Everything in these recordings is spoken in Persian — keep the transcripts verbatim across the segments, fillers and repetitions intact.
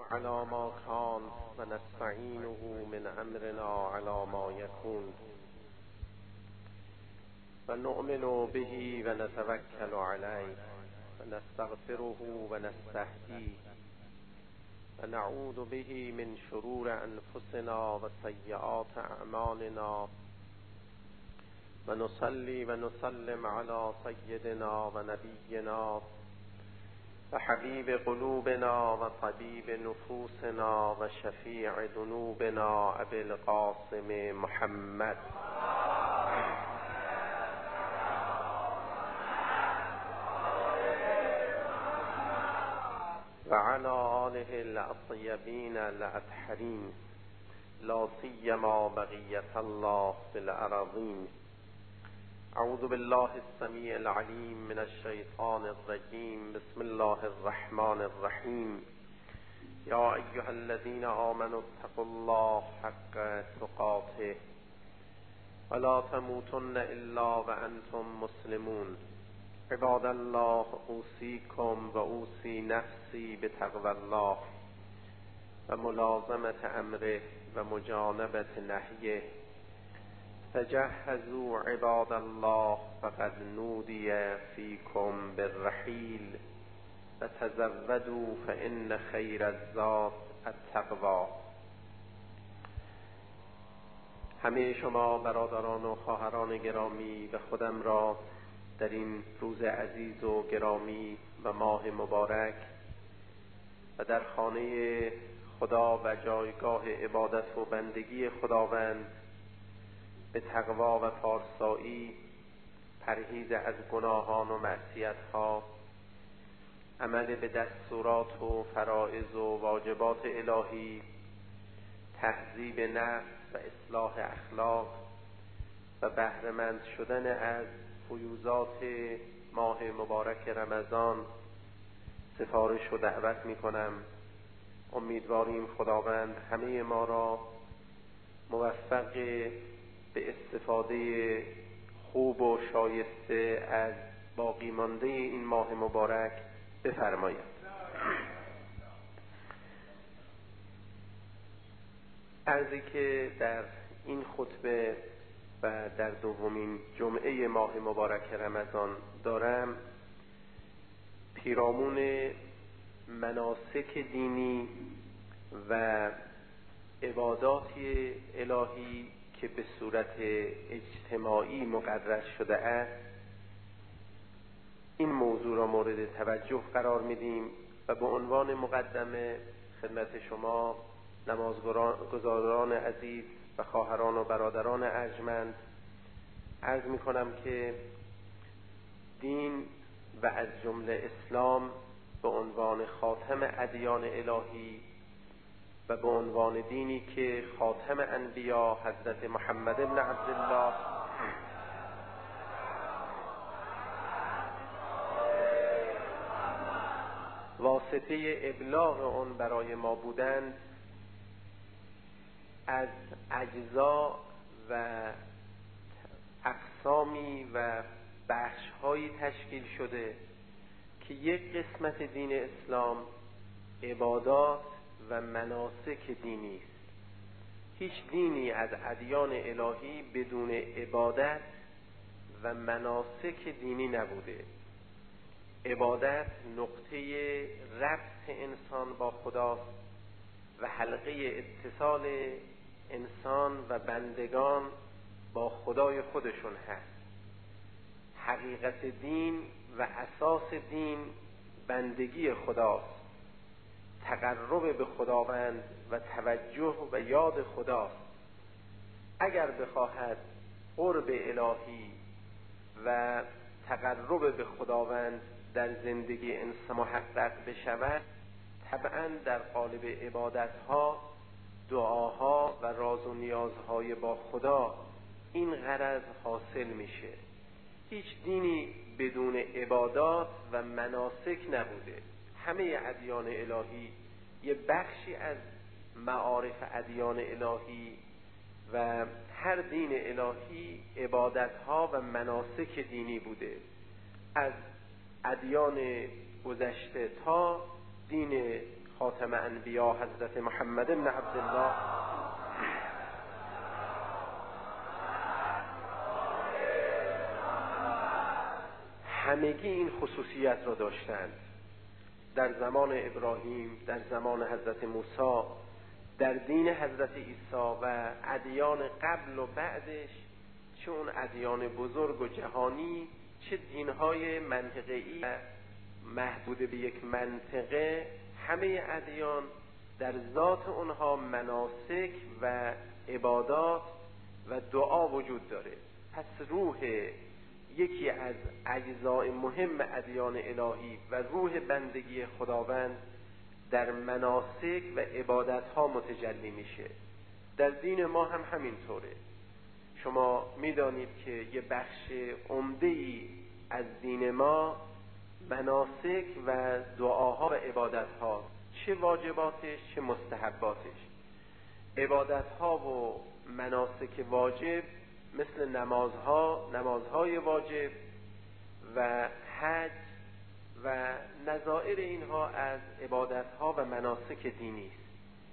على ما كان ونستعينه من أمرنا على ما يكون ونؤمن به ونتوكل عليه ونستغفره ونستهديه ونعوذ به من شرور أنفسنا وسيئات أعمالنا ونصلي ونسلم على سيدنا ونبينا وحبيب قلوبنا وطبيب نفوسنا وشفيع ذنوبنا أبي القاسم محمد وعلى آله الطيبين الأطهرين لا سيما بقية الله في الأراضين. أعوذ بالله السميع العليم من الشيطان الرجيم. بسم الله الرحمن الرحيم. يا أيها الذين آمنوا اتقوا الله حق تقاته ولا تموتن إلا وأنتم مسلمون. عباد الله، أوصيكم وأوصي نفسي بتقوى الله وملازمة أمره ومجانبة نهيه. تجهزوا عباد الله فقد نودي فيكم بالرحيل وتزودوا فإن خير الزاد التقوى. همه شما برادران و خواهران گرامی و خودم را در این روز عزیز و گرامی و ماه مبارک و در خانه خدا و جایگاه عبادت و بندگی خداوند به تقوا و پارسایی، پرهیز از گناهان و معصیت‌ها، عمل به دستورات و فرائض و واجبات الهی، تهذیب نفس و اصلاح اخلاق و بهره‌مند شدن از فیوضات ماه مبارک رمضان سفارش و دعوت می‌کنم. امیدواریم خداوند همه ما را موفق به استفاده خوب و شایسته از باقی مانده این ماه مبارک بفرماید. عرضی که در این خطبه و در دومین جمعه ماه مبارک رمضان دارم، پیرامون مناسک دینی و عباداتی الهی که به صورت اجتماعی مقرر شده است، این موضوع را مورد توجه قرار میدیم و به عنوان مقدمه خدمت شما نمازگزاران عزیز و خواهران و برادران ارجمند عرض میکنم که دین و از جمله اسلام به عنوان خاتم ادیان الهی و به عنوان دینی که خاتم انبیا حضرت محمد بن عبدالله واسطه ابلاغ آن برای ما بودند، از اجزا و اقسامی و بخش‌هایی تشکیل شده که یک قسمت دین اسلام عبادات و مناسک دینی است. هیچ دینی از ادیان الهی بدون عبادت و مناسک دینی نبوده. عبادت نقطه ربط انسان با خداست و حلقه اتصال انسان و بندگان با خدای خودشون هست. حقیقت دین و اساس دین بندگی خداست، تقرب به خداوند و توجه و یاد خداست. اگر بخواهد قرب الهی و تقرب به خداوند در زندگی انسان محقق بشود، طبعا در قالب عبادتها، دعاها و راز و نیازهای با خدا این غرض حاصل میشه. هیچ دینی بدون عبادات و مناسک نبوده. همه ادیان الهی یه بخشی از معارف ادیان الهی و هر دین الهی عبادتها و مناسک دینی بوده. از ادیان گذشته تا دین خاتم انبیا حضرت محمد بن عبدالله همگی این خصوصیت را داشتند. در زمان ابراهیم، در زمان حضرت موسی، در دین حضرت عیسی و ادیان قبل و بعدش، چه اون ادیان بزرگ و جهانی، چه دینهای منطقه‌ای محدود به یک منطقه، همه ادیان در ذات اونها مناسک و عبادات و دعا وجود داره. پس روح یکی از اجزای مهم ادیان الهی و روح بندگی خداوند در مناسک و عبادت ها متجلی میشه. در دین ما هم همینطوره. شما میدانید که یه بخش عمده‌ای از دین ما مناسک و دعاها و عبادت ها، چه واجباتش چه مستحباتش. عبادت ها و مناسک واجب مثل نمازها، نمازهای واجب و حج و نظائر اینها از عبادتها و مناسک دینی است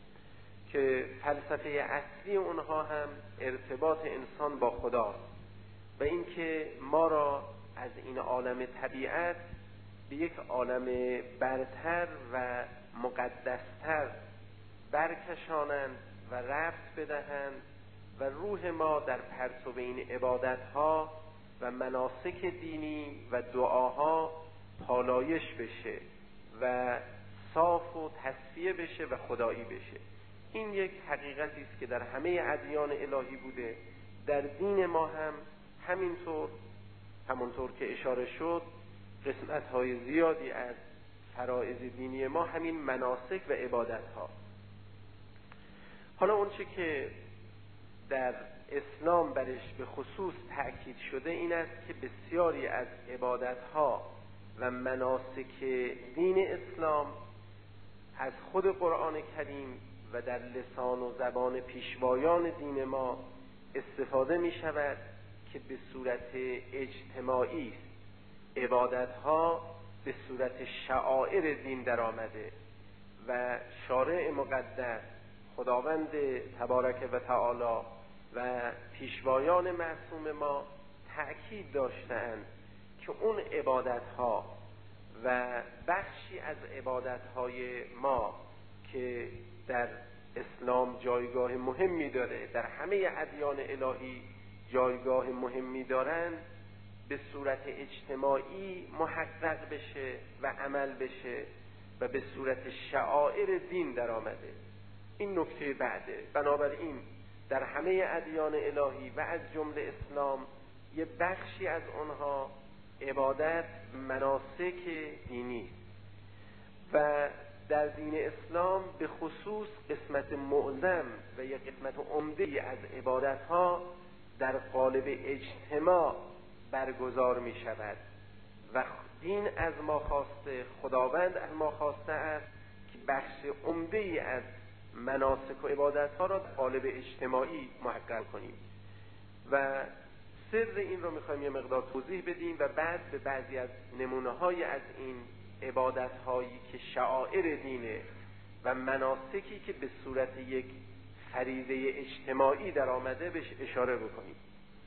که فلسفه اصلی اونها هم ارتباط انسان با خداست و اینکه ما را از این عالم طبیعت به یک عالم برتر و مقدستر برکشانند و رفت بدهند و روح ما در پرتو این عبادتها و مناسک دینی و دعاها پالایش بشه و صاف و تصفیه بشه و خدایی بشه. این یک حقیقتی است که در همه ادیان الهی بوده. در دین ما هم همینطور، همونطور که اشاره شد، قسمت‌های زیادی از فرائض دینی ما همین مناسک و عبادت‌ها. حالا اون چه که در اسلام برش به خصوص تأکید شده این است که بسیاری از عبادت‌ها و مناسک دین اسلام از خود قرآن کریم و در لسان و زبان پیشوایان دین ما استفاده می شود که به صورت اجتماعی است. عبادت‌ها به صورت شعائر دین در آمده و شارع مقدس خداوند تبارک و تعالی و پیشوایان معصوم ما تأکید داشتند که اون عبادت‌ها و بخشی از عبادت‌های ما که در اسلام جایگاه مهمی داره، در همه ادیان الهی جایگاه مهمی دارند، به صورت اجتماعی محقق بشه و عمل بشه و به صورت شعائر دین در آمده. این نکته بعده. بنابراین در همه ادیان الهی و از جمله اسلام یه بخشی از اونها عبادت مناسک دینی و در دین اسلام به خصوص قسمت معظم و یک قسمت عمده از عبادتها در قالب اجتماع برگزار می شود و دین از ما خواسته، خداوند از ما خواسته است که بخش عمده از مناسک و عبادتها را در قالب اجتماعی محقق کنیم و سر این رو میخوایم یه مقدار توضیح بدیم و بعد به بعضی از نمونه‌های از این عبادت‌هایی که شعائر دینه و مناسکی که به صورت یک فریضه اجتماعی در آمده بهش اشاره بکنیم.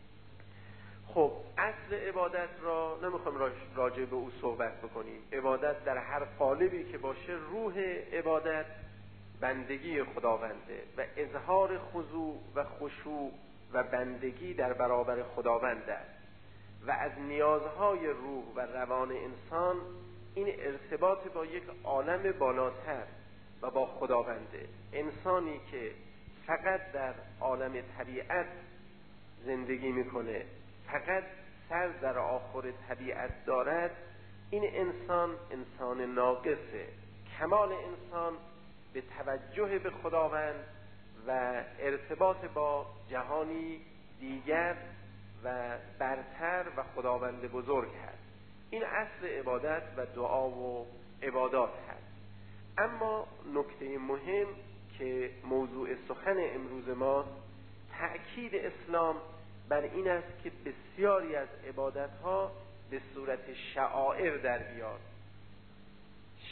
خب اصل عبادت را نمیخوایم راجع به او صحبت بکنیم. عبادت در هر قالبی که باشه، روح عبادت بندگی خداونده و اظهار خضوع و خشوع و بندگی در برابر خداوند است و از نیازهای روح و روان انسان این ارتباط با یک عالم بالاتر و با خداونده. انسانی که فقط در عالم طبیعت زندگی میکنه، فقط سر در آخر طبیعت دارد، این انسان انسان ناقصه. کمال انسان به توجه به خداوند و ارتباط با جهانی دیگر و برتر و خداوند بزرگ هست. این اصل عبادت و دعا و عبادات هست. اما نکته مهم که موضوع سخن امروز ما، تأکید اسلام بر این است که بسیاری از عبادتها به صورت شعائر در بیاد.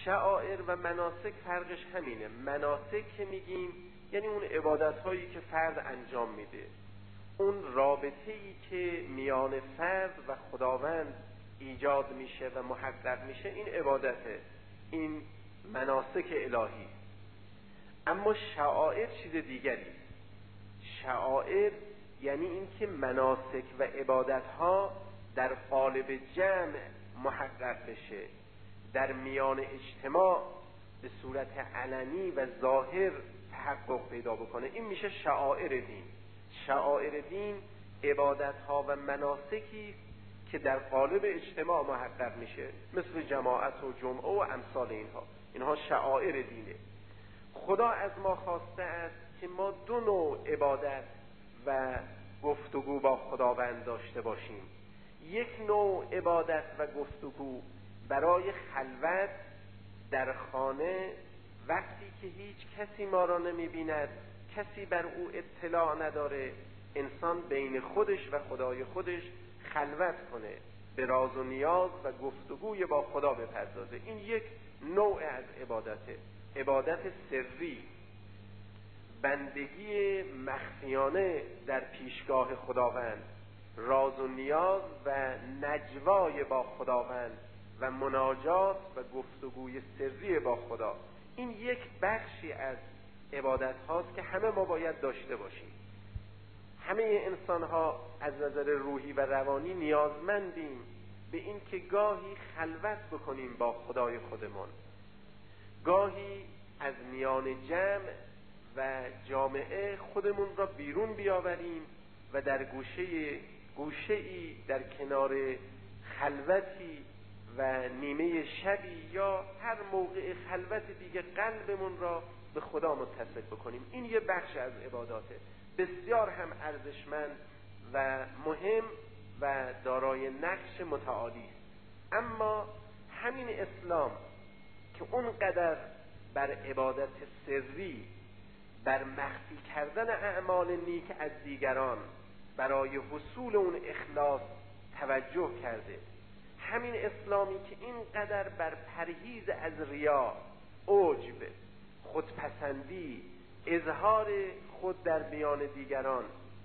شعائر و مناسک فرقش همینه. مناسک که میگیم یعنی اون عبادت هایی که فرد انجام میده، اون رابطه ای که میان فرد و خداوند ایجاد میشه و محقق میشه، این عبادته، این مناسک الهی. اما شعائر چیز دیگری. شعائر یعنی این که مناسک و عبادت ها در قالب جمع محقق بشه، در میان اجتماع به صورت علنی و ظاهر تحقق پیدا بکنه. این میشه شعائر دین. شعائر دین عبادت ها و مناسکی که در قالب اجتماع محقق میشه، مثل جماعت و جمعه و امثال اینها. اینها شعائر دینه. خدا از ما خواسته است که ما دو نوع عبادت و گفتگو با خداوند داشته باشیم. یک نوع عبادت و گفتگو برای خلوت در خانه، وقتی که هیچ کسی ما را نمی‌بیند، کسی بر او اطلاع نداره، انسان بین خودش و خدای خودش خلوت کنه، به راز و نیاز و گفتگوی با خدا بپردازه. این یک نوع از عبادته، عبادت سری، بندگی مخفیانه در پیشگاه خداوند، راز و نیاز و نجوای با خداوند و مناجات و گفتگوی سری با خدا. این یک بخشی از عبادت هاست که همه ما باید داشته باشیم. همه انسان ها از نظر روحی و روانی نیازمندیم به این که گاهی خلوت بکنیم با خدای خودمون، گاهی از میان جمع و جامعه خودمون را بیرون بیاوریم و در گوشه گوشه‌ای در کنار خلوتی و نیمه شبی یا هر موقع خلوت دیگه قلبمون را به خدا متصل بکنیم. این یه بخش از عباداته، بسیار هم ارزشمند و مهم و دارای نقش متعالی است. اما همین اسلام که اونقدر بر عبادت سری، بر مخفی کردن اعمال نیک از دیگران برای حصول اون اخلاص توجه کرده، همین اسلامی که اینقدر بر پرهیز از ریا، عجب، خودپسندی، اظهار خود در میان دیگران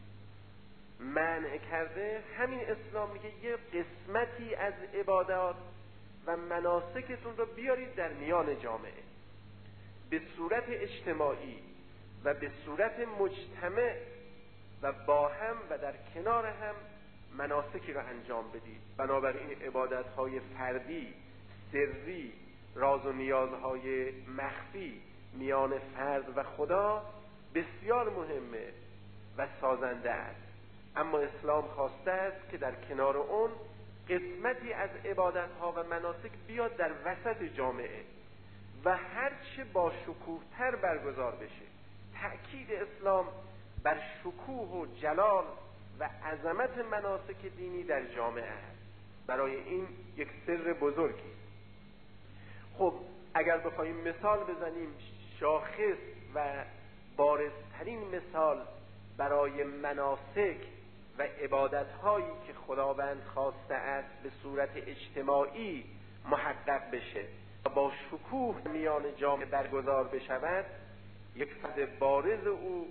منع کرده، همین اسلام میگه یه قسمتی از عبادات و مناسکتون رو بیارید در میان جامعه، به صورت اجتماعی و به صورت مجتمع و با هم و در کنار هم مناسکی رو انجام بدید. بنابراین عبادت‌های فردی، سری، راز و نیازهای مخفی میان فرد و خدا بسیار مهمه و سازنده است. اما اسلام خواسته است که در کنار اون قسمتی از عبادت‌ها و مناسک بیاد در وسط جامعه و هرچه با شکوه‌تر برگزار بشه. تأکید اسلام بر شکوه و جلال و عظمت مناسک دینی در جامعه است. برای این یک سر بزرگی. خب اگر بخوایم مثال بزنیم، شاخص و بارزترین مثال برای مناسک و عبادت‌هایی که خداوند خواسته است به صورت اجتماعی محقق بشه و با شکوه میان جامعه برگزار بشود، یک فرد بارز او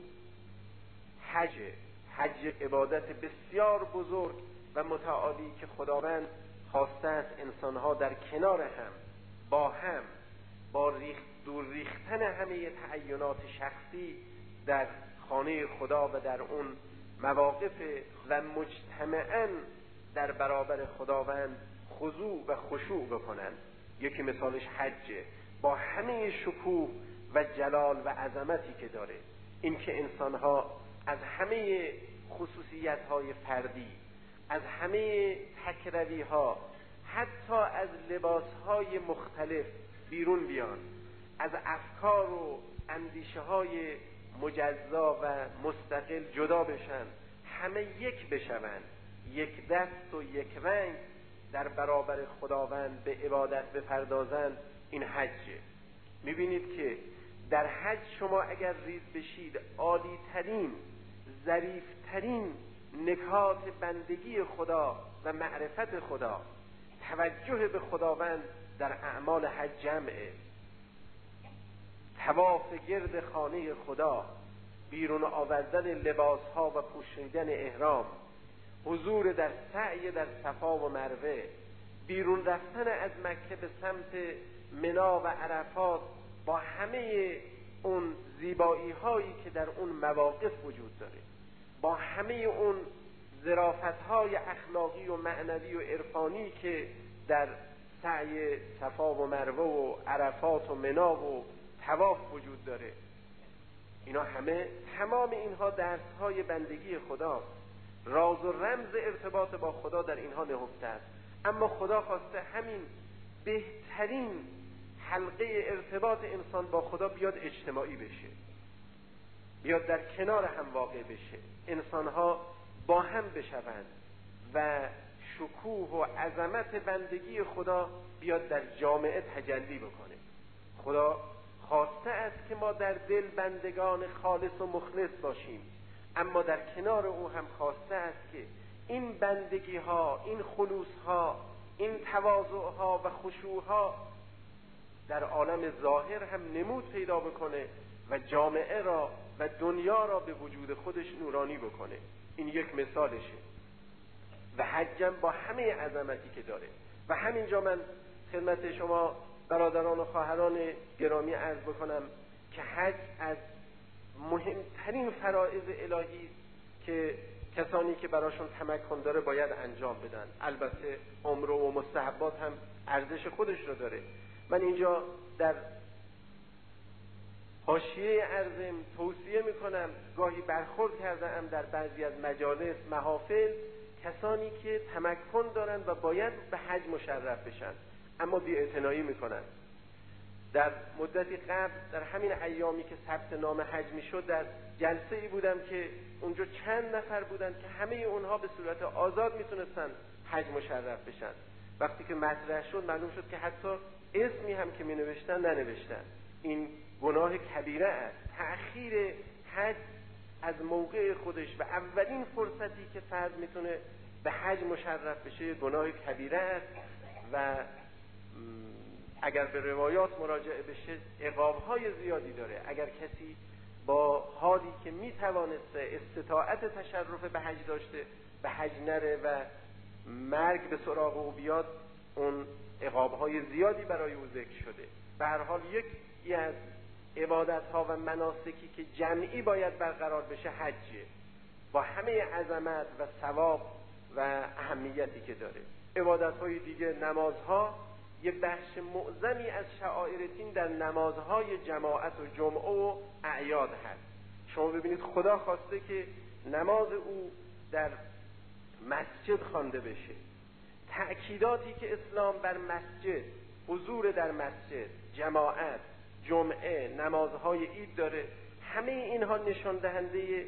حج. حج عبادت بسیار بزرگ و متعالی که خداوند خواسته است انسان‌ها در کنار هم، با هم، با ریخت دور ریختن همه تعینات شخصی در خانه خدا و در اون مواقف و مجتمعاً در برابر خداوند خضوع و خشوع بکنند. یکی مثالش حجه، با همه شکوه و جلال و عظمتی که داره، این که انسان‌ها از همه خصوصیت‌های فردی، از همه تکروی‌ها، حتی از لباس‌های مختلف بیرون بیان، از افکار و اندیشه‌های مجزا و مستقل جدا بشن، همه یک بشوند، یک دست و یک رنگ در برابر خداوند به عبادت بپردازند. این حجه. میبینید که در حج شما اگر ریز بشید، عالی ترین، ظریف ترین نکات بندگی خدا و معرفت خدا، توجه به خداوند در اعمال حج جمعه. طواف گرد خانه خدا، بیرون آوردن لباسها و پوشیدن احرام، حضور در سعی در صفا و مروه، بیرون رفتن از مکه به سمت منا و عرفات با همه اون زیبایی هایی که در اون مواقف وجود داره، با همه اون ظرافت های اخلاقی و معنوی و عرفانی که در سعی صفا و مروه و عرفات و منا و طواف وجود داره. اینا همه، تمام اینها درس های بندگی خداست، راز و رمز ارتباط با خدا در اینها نهفته است. اما خدا خواسته همین بهترین حلقه ارتباط انسان با خدا بیاد اجتماعی بشه، بیاد در کنار هم واقع بشه، انسانها با هم بشوند و شکوه و عظمت بندگی خدا بیاد در جامعه تجلی بکنه. خدا خواسته است که ما در دل بندگان خالص و مخلص باشیم، اما در کنار او هم خواسته است که این بندگی ها، این خلوص ها، این تواضع ها و خشوع ها در عالم ظاهر هم نمود پیدا بکنه و جامعه را و دنیا را به وجود خودش نورانی بکنه. این یک مثالشه و حجم با همه عظمتی که داره. و همینجا من خدمت شما برادران و خواهران گرامی عرض بکنم که حج از مهمترین فرائض الهی که کسانی که براشون تمکن داره باید انجام بدن. البته عمره و مستحبات هم ارزش خودش رو داره. من اینجا در حاشیه عرضم توصیه میکنم، گاهی برخورد کردم در بعضی از مجالس محافل، کسانی که تمکن دارن و باید به حج مشرف بشن اما بی‌اعتنایی میکنن. در مدتی قبل در همین ایامی که ثبت نام حج میشد در جلسه ای بودم که اونجا چند نفر بودن که همه اونها به صورت آزاد میتونستن حج مشرف بشن. وقتی که مطرح شد معلوم شد که حتی اسمی هم که می نوشتن ننوشتن. این گناه کبیره است. تأخیر حج از موقع خودش و اولین فرصتی که فرد میتونه به حج مشرف بشه گناه کبیره است و اگر به روایات مراجعه بشه عقاب‌های زیادی داره. اگر کسی با حالی که میتوانسته استطاعت تشرف به حج داشته به حج نره و مرگ به سراغ او بیاد، اون عقاب‌های زیادی برای او ذکر شده. به هر حال یکی از عبادت‌ها و مناسکی که جمعی باید برقرار بشه حجه، با همه عظمت و ثواب و اهمیتی که داره. عبادت‌های دیگه، نمازها، یه بخش معظمی از شعائر دین در نمازهای جماعت و جمعه و اعیاد هست. شما ببینید خدا خواسته که نماز او در مسجد خوانده بشه. تأکیداتی که اسلام بر مسجد، حضور در مسجد، جماعت، جمعه، نمازهای عید داره، همه اینها نشان دهنده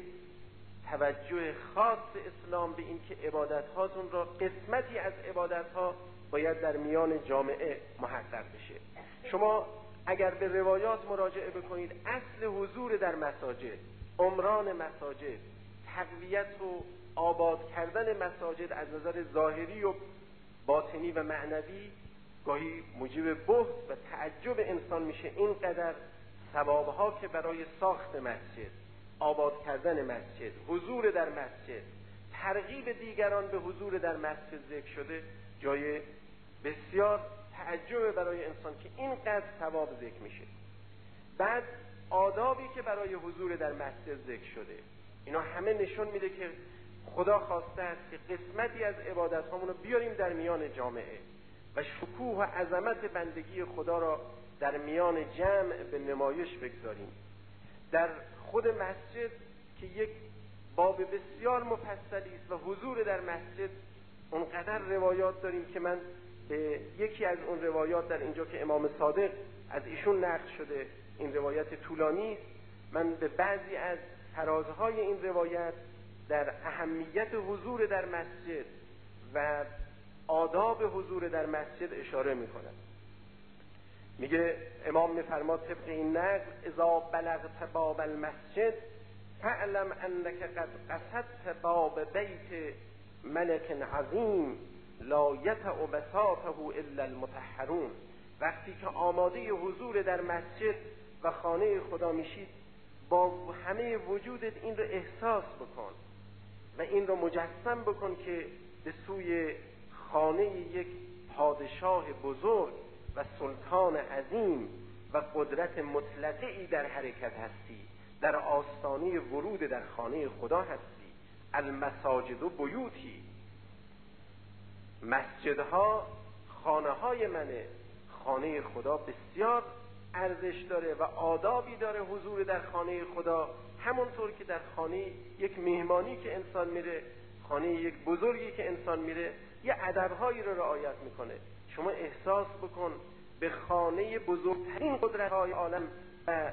توجه خاص اسلام به این که عبادت‌هاتون را، قسمتی از عبادت‌ها باید در میان جامعه محقق بشه. شما اگر به روایات مراجعه بکنید، اصل حضور در مساجد، عمران مساجد، تقویت و آباد کردن مساجد از نظر ظاهری و باطنی و معنوی گاهی موجب بهت و تعجب انسان میشه. اینقدر ثوابها که برای ساخت مسجد، آباد کردن مسجد، حضور در مسجد، ترغیب دیگران به حضور در مسجد ذکر شده، جای بسیار تعجب برای انسان که اینقدر ثواب ذکر میشه. بعد آدابی که برای حضور در مسجد ذکر شده، اینا همه نشون میده که خدا خواسته است که قسمتی از عبادت‌هامون رو بیاریم در میان جامعه و شکوه و عظمت بندگی خدا را در میان جمع به نمایش بگذاریم. در خود مسجد که یک باب بسیار مفصلی است و حضور در مسجد اونقدر روایات داریم که من به یکی از اون روایات در اینجا که امام صادق از ایشون نقل شده، این روایت طولانی است، من به بعضی از فرازهای این روایت در اهمیت حضور در مسجد و آداب حضور در مسجد اشاره میکنم. میگه امام میفرماد طبق این نقل: اذا بلغت باب المسجد فاعلم انك قد قصدت باب بیت ملک عظیم لا یطأ بساطه الا المطهرون. وقتی که آماده حضور در مسجد و خانه خدا میشید، با همه وجودت این رو احساس بکن و این رو مجسم بکن که به سوی خانه یک پادشاه بزرگ و سلطان عظیم و قدرت مطلقه‌ای در حرکت هستی، در آستانه ورود در خانه خدا هستی. المساجد و بیوتی، مسجدها خانه های منه. خانه خدا بسیار ارزش داره و آدابی داره حضور در خانه خدا، همونطور که در خانه یک مهمانی که انسان میره، خانه یک بزرگی که انسان میره، یه ادبهایی رو رعایت میکنه. شما احساس بکن به خانه بزرگترین قدرت‌های عالم و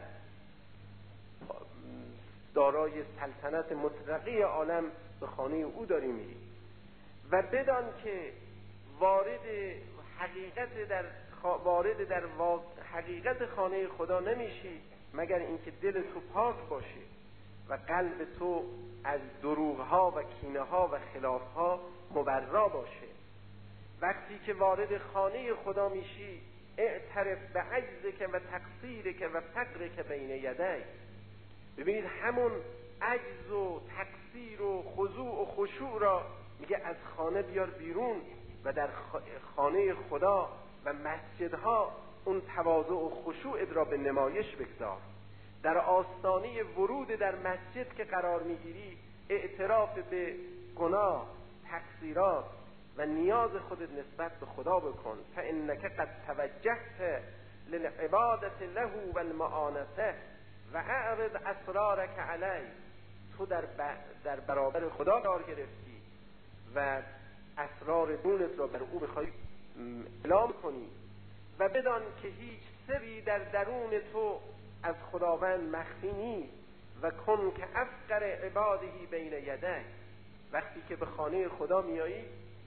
دارای سلطنت مطلقه عالم به خانه او داری میری و بدان که وارد حقیقت در وارد در حقیقت خانه خدا نمیشی مگر اینکه دل تو پاک باشه و قلب تو از دروغ‌ها و کینه‌ها و خلاف‌ها مبرا باشه. وقتی که وارد خانه خدا میشی، اعترف به عجزک و تقصیرک و فقرک بین یدیک. ببینید همون عجز و تقصیر و خضوع و خشوع را میگه از خانه بیار بیرون و در خانه خدا و مسجدها اون تواضع و خشوع را به نمایش بگذار. در آستانه ورود در مسجد که قرار میگیری، اعتراف به گناه، تقصیرات و نیاز خودت نسبت به خدا بکن. فانک قد توجهت للعبادة له والمعانسة و اعرض اسرارک علی. تو در, در برابر خدا قرار گرفتی و اسرار دونت را بر او بخوای اعلام کنی و بدان که هیچ سری در درون تو از خداوند مخفی نیست. و کن که افقر عبادهی بین یدیک. وقتی که به خانه خدا میایی،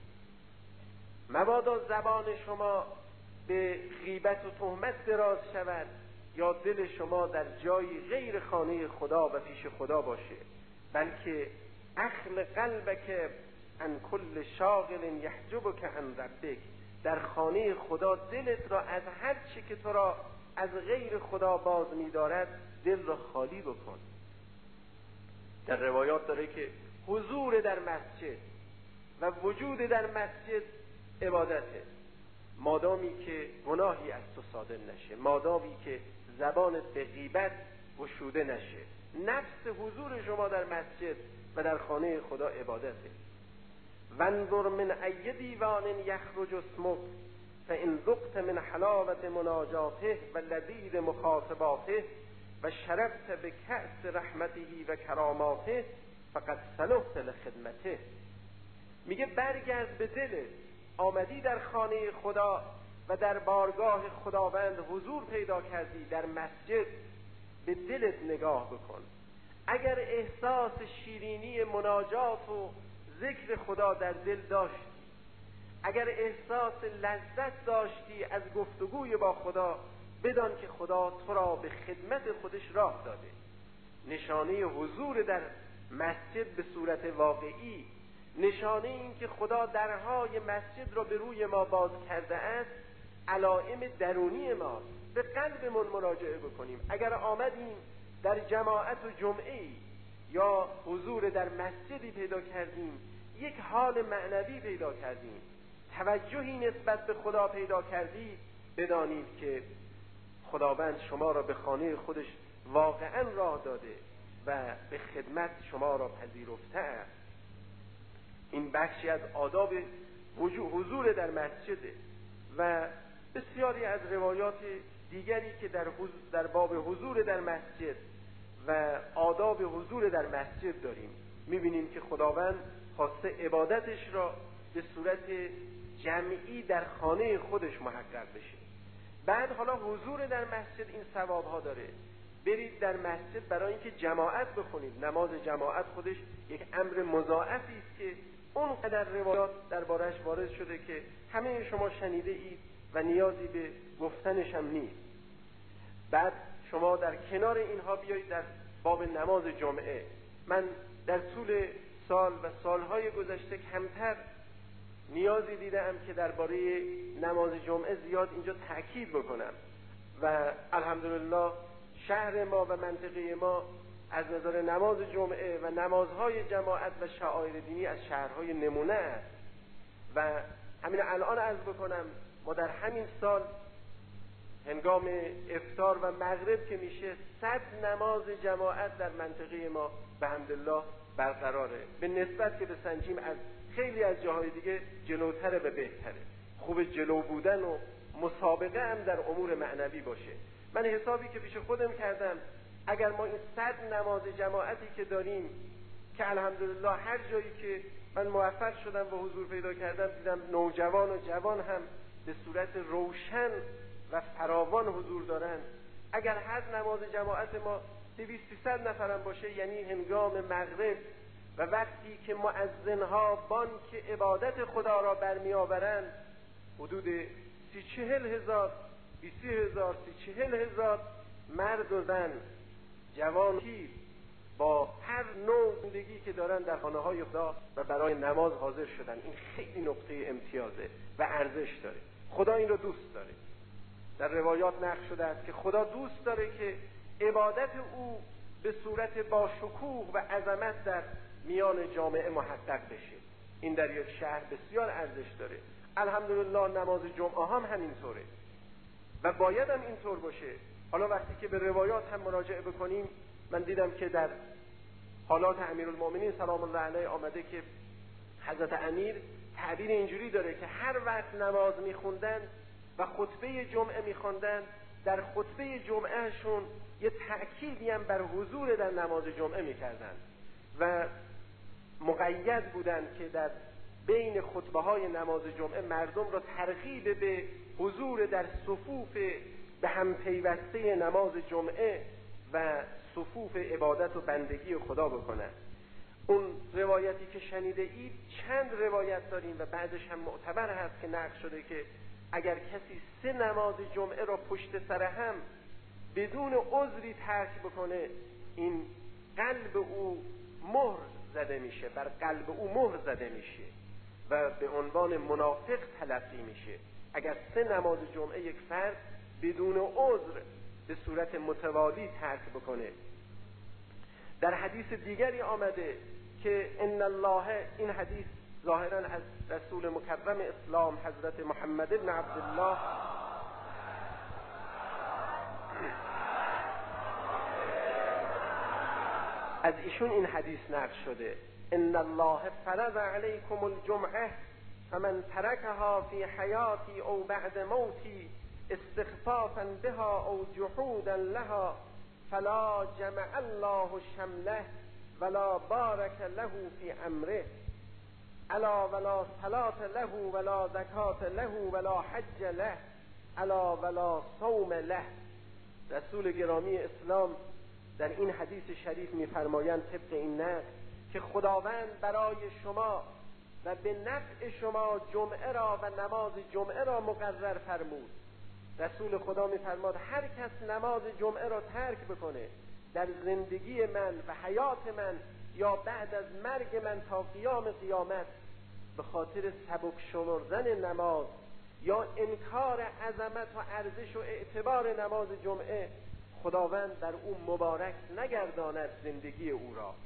مبادا زبان شما به غیبت و تهمت دراز شود یا دل شما در جایی غیر خانه خدا و پیش خدا باشه، بلکه اخل قلبک عن کل شاغل یحجبک عن ربک. در خانه خدا دلت را از هر چی که تو را از غیر خدا باز می‌دارد دل را خالی بکن. در روایات داره که حضور در مسجد و وجود در مسجد عبادته، مادامی که گناهی از تو صادر نشه، مادامی که زبانت به غیبت گشوده نشه. نفس حضور شما در مسجد و در خانه خدا عبادته. وانظر من ای دیوان یخرج اسمک فان ذقت من حلاوت مناجاته و لذیذ مخاطباته و شربت به کأس رحمته و کراماته فقد صلحت لخدمته. میگه برگرد به دلت. آمدی در خانه خدا و در بارگاه خداوند حضور پیدا کردی در مسجد، به دلت نگاه بکن. اگر احساس شیرینی مناجات و ذکر خدا در دل داشتی، اگر احساس لذت داشتی از گفتگوی با خدا، بدان که خدا تو را به خدمت خودش راه داده. نشانه حضور در مسجد به صورت واقعی، نشانه این که خدا درهای مسجد را به روی ما باز کرده است، علائم درونی ماست. به قلبمون مراجعه بکنیم. اگر آمدیم در جماعت و جمعه‌ای یا حضور در مسجدی پیدا کردیم، یک حال معنوی پیدا کردیم، توجهی نسبت به خدا پیدا کردید، بدانید که خداوند شما را به خانه خودش واقعا راه داده و به خدمت شما را پذیرفته است. این بخشی از آداب حضور در مسجده و بسیاری از روایات دیگری که در, در باب حضور در مسجد و آداب حضور در مسجد داریم، میبینیم که خداوند خواسته عبادتش را به صورت جمعی در خانه خودش محقق بشه. بعد حالا حضور در مسجد این ثواب ها داره. برید در مسجد برای اینکه جماعت بخونید. نماز جماعت خودش یک امر مضاعفی است که اونقدر روایات دربارش وارد شده که همه شما شنیده اید و نیازی به گفتنش هم نیست. بعد شما در کنار اینها بیایید در باب نماز جمعه. من در طول سال و سالهای گذشته کمتر نیازی دیدم که درباره نماز جمعه زیاد اینجا تأکید بکنم و الحمدلله شهر ما و منطقه ما از نظر نماز جمعه و نمازهای جماعت و شعائر دینی از شهرهای نمونه است و همین الان عرض بکنم ما در همین سال هنگام افطار و مغرب که میشه صد نماز جماعت در منطقه ما به حمدالله برقراره، به نسبت که بسنجیم از خیلی از جاهای دیگه جلوتره و بهتره. خوب جلو بودن و مسابقه هم در امور معنوی باشه. من حسابی که پیش خودم کردم اگر ما این صد نماز جماعتی که داریم که الحمدلله هر جایی که من موفق شدم و حضور پیدا کردم دیدم نوجوان و جوان هم به صورت روشن و فراوان حضور دارن، اگر هر نماز جماعت ما دویست سیصد نفرم باشه، یعنی هنگام مغرب و وقتی که مؤذنها بانگ عبادت خدا را برمی آورند حدود سی چهل هزار بیسی هزار سی چهل هزار مرد و زن جوان پیر با هر نوع زندگی که دارن در خانه های خدا و برای نماز حاضر شدن. این خیلی نقطه امتیازه و ارزش داره. خدا این رو دوست داره. در روایات نقل شده است که خدا دوست داره که عبادت او به صورت با شکوه و عظمت در میان جامعه محقق بشه. این در یک شهر بسیار ارزش داره. الحمدلله نماز جمعه هم همینطوره و باید هم اینطور باشه. حالا وقتی که به روایات هم مراجعه بکنیم من دیدم که در حالات امیرالمؤمنین سلام الله علیه آمده که حضرت امیر تعبیر اینجوری داره که هر وقت نماز میخوندن و خطبه جمعه میخوندن در خطبه جمعهشون یه تأکیدی هم بر حضور در نماز جمعه میکردن و مقید بودن که در بین خطبه های نماز جمعه مردم را ترغیب به حضور در صفوف به هم پیوسته نماز جمعه و صفوف عبادت و بندگی خدا بکنن. اون روایتی که شنیده اید چند روایت داریم و بعدش هم معتبر هست که نقل شده که اگر کسی سه نماز جمعه را پشت سر هم بدون عذری ترک بکنه این قلب او مهر زده میشه، بر قلب او مهر زده میشه و به عنوان منافق تلقی میشه. اگر سه نماز جمعه یک فرد بدون عذر به صورت متوالی ترک بکنه. در حدیث دیگری آمده که ان الله، این حدیث ظاهرا از رسول مکرم اسلام حضرت محمد بن عبدالله از ایشون این حدیث نقل شده: ان الله فرض علیکم الجمعه فمن ترکها فی حیاتی او بعد موتی استخفافا بها او جحودا لها فلا جمع الله شمله ولا بارك له فی امره الا ولا صلاة له ولا زکاة له ولا حج له الا ولا صوم له. رسول گرامی اسلام در این حدیث شریف می‌فرمایند طبق این نقل که خداوند برای شما و به نفع شما جمعه را و نماز جمعه را مقرر فرمود. رسول خدا می‌فرماد هر کس نماز جمعه را ترک بکنه در زندگی من و حیات من یا بعد از مرگ من تا قیام قیامت به خاطر سبک شمردن نماز یا انکار عظمت و ارزش و اعتبار نماز جمعه خداوند در او مبارک نگرداند زندگی او را.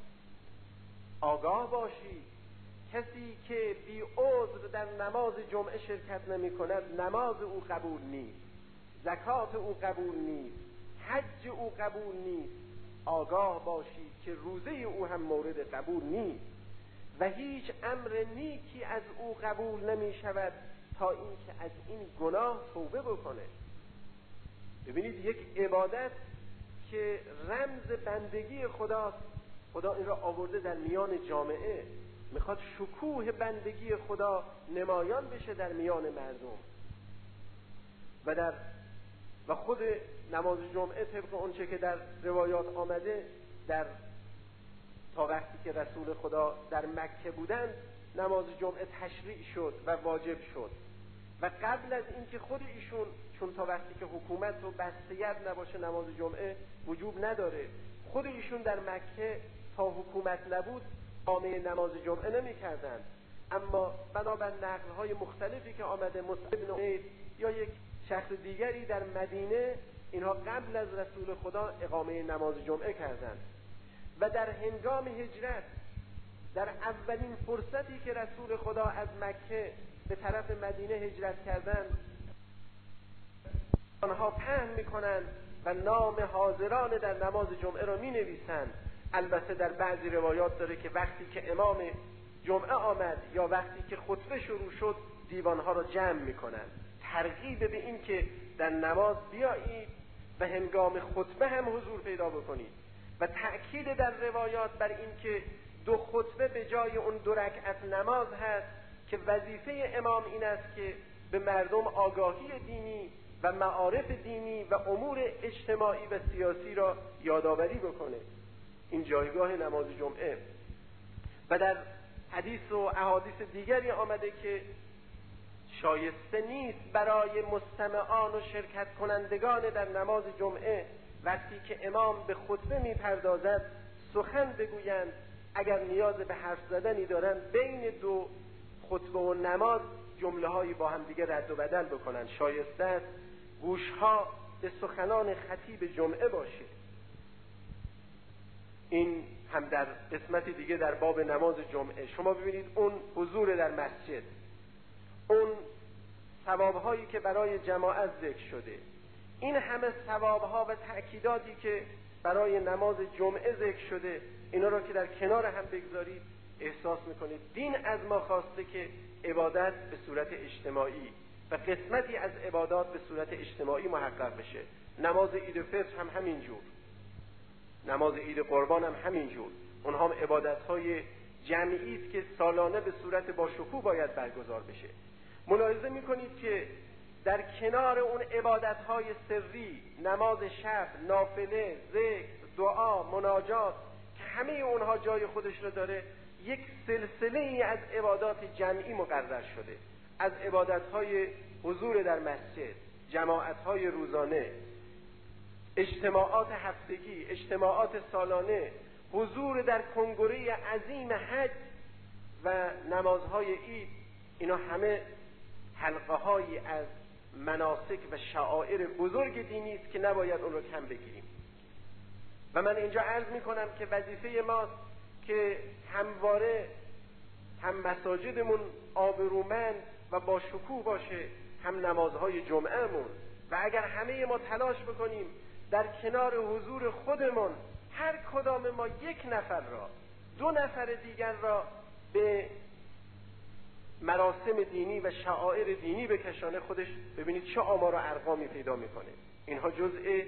آگاه باشی کسی که بی عذر در نماز جمعه شرکت نمی کند نماز او قبول نیست، زکات او قبول نیست، حج او قبول نیست. آگاه باشید که روزه او هم مورد قبول نیست و هیچ امر نیکی از او قبول نمی شود تا اینکه از این گناه توبه بکنه. ببینید یک عبادت که رمز بندگی خداست، خدا این را آورده در میان جامعه، میخواد شکوه بندگی خدا نمایان بشه در میان مردم و در و خود نماز جمعه طبق اونچه که در روایات آمده در تا وقتی که رسول خدا در مکه بودند نماز جمعه تشریع شد و واجب شد و قبل از اینکه خود ایشون، چون تا وقتی که حکومت و بستیت نباشه نماز جمعه وجوب نداره، خود ایشون در مکه تا حکومت نبود اقامه نماز جمعه نمی کردند اما بنابر نقل‌های مختلفی که آمده مصعب بن عمیر یا یک شخص دیگری در مدینه، اینها قبل از رسول خدا اقامه نماز جمعه کردند و در هنگام هجرت، در اولین فرصتی که رسول خدا از مکه به طرف مدینه هجرت کردند، آنها پهن میکنند و نام حاضران در نماز جمعه را می نویسند. البته در بعضی روایات داره که وقتی که امام جمعه آمد یا وقتی که خطبه شروع شد دیوانها را جمع میکنند، ترغیب به این که در نماز بیایید و هنگام خطبه هم حضور پیدا بکنید و تأکید در روایات بر این که دو خطبه به جای اون دو رکعت نماز هست که وظیفه امام این است که به مردم آگاهی دینی و معارف دینی و امور اجتماعی و سیاسی را یادآوری بکنه. این جایگاه نماز جمعه. و در حدیث و احادیث دیگری آمده که شایسته نیست برای مستمعان و شرکت کنندگان در نماز جمعه وقتی که امام به خطبه میپردازد سخن بگویند. اگر نیاز به حرف زدنی دارند بین دو خطبه و نماز جمله هایی با هم دیگه رد و بدل بکنند. شایسته است گوشها به سخنان خطیب جمعه باشه. این هم در قسمت دیگه در باب نماز جمعه شما ببینید اون حضور در مسجد، اون ثوابهایی که برای جماعت ذکر شده، این همه ثوابها و تأکیداتی که برای نماز جمعه ذکر شده، اینا را که در کنار هم بگذارید احساس میکنید دین از ما خواسته که عبادت به صورت اجتماعی و قسمتی از عبادات به صورت اجتماعی محقق بشه. نماز عید فطر هم همینجور، نماز عید قربان هم همینجور. اونها هم عبادت‌های جمعی است که سالانه به صورت باشکوه باید برگزار بشه. ملاحظه میکنید که در کنار اون عبادت‌های سری، نماز شب، نافله، ذکر، دعا، مناجات که همه اونها جای خودش رو داره، یک سلسله ای از عبادات جمعی مقرر شده، از عبادت‌های حضور در مسجد، جماعت‌های روزانه، اجتماعات هفتگی، اجتماعات سالانه، حضور در کنگره عظیم حج و نمازهای عید. اینا همه حلقه‌هایی از مناسک و شعائر بزرگ دینی است که نباید اون رو کم بگیریم. و من اینجا عرض میکنم که وظیفه ماست که همواره هم مساجدمون آبرومند و با شکوه باشه، هم نمازهای جمعهمون. و اگر همه ما تلاش بکنیم در کنار حضور خودمون هر کدام ما یک نفر را، دو نفر دیگر را به مراسم دینی و شعائر دینی بکشانه، خودش ببینید چه آمار و ارقامی پیدا میکنه. اینها جزء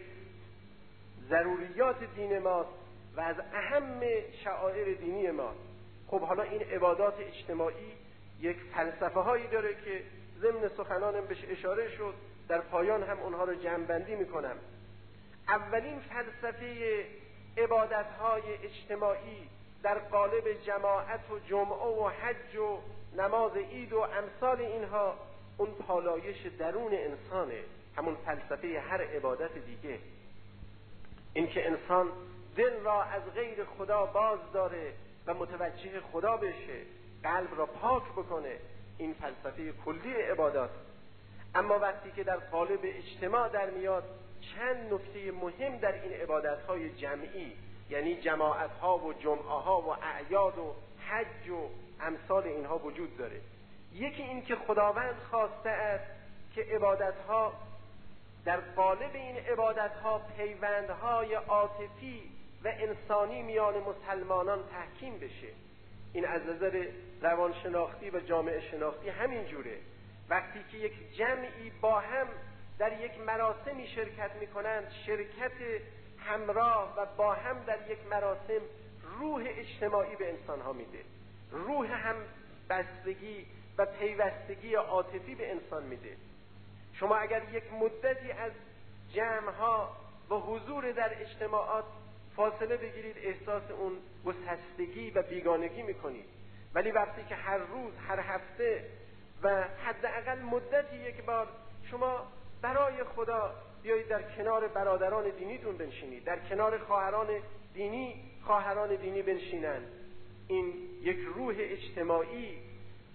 ضروریات دین ماست و از اهم شعائر دینی ماست. خب حالا این عبادات اجتماعی یک فلسفه هایی داره که ضمن سخنانم بهش اشاره شد، در پایان هم اونها رو جمع‌بندی میکنم. اولین فلسفه عبادت های اجتماعی در قالب جماعت و جمعه و حج و نماز عید و امثال اینها، اون پالایش درون انسانه، همون فلسفه هر عبادت دیگه. این که انسان دل را از غیر خدا باز داره و متوجه خدا بشه، قلب را پاک بکنه، این فلسفه کلی عبادات. اما وقتی که در قالب اجتماع در میاد، چند نکته مهم در این عبادت‌های جمعی، یعنی جماعت‌ها و جمعه‌ها و اعیاد و حج و امثال اینها وجود داره. یکی این که خداوند خواسته است که عبادت‌ها در قالب این عبادت‌ها پیوندهای عاطفی و انسانی میان مسلمانان تحکیم بشه. این از نظر روانشناختی و جامعه شناختی همین جوره. وقتی که یک جمعی با هم در یک مراسمی شرکت میکنند، شرکت همراه و با هم در یک مراسم روح اجتماعی به انسانها میده، روح هم بستگی و پیوستگی عاطفی به انسان میده. شما اگر یک مدتی از جمعها و حضور در اجتماعات فاصله بگیرید، احساس اون گسستگی و بیگانگی میکنید. ولی وقتی که هر روز، هر هفته و حداقل مدتی یک بار شما برای خدا بیایید در کنار برادران دینیتون بنشینید، در کنار خواهران دینی خواهران دینی بنشینند، این یک روح اجتماعی،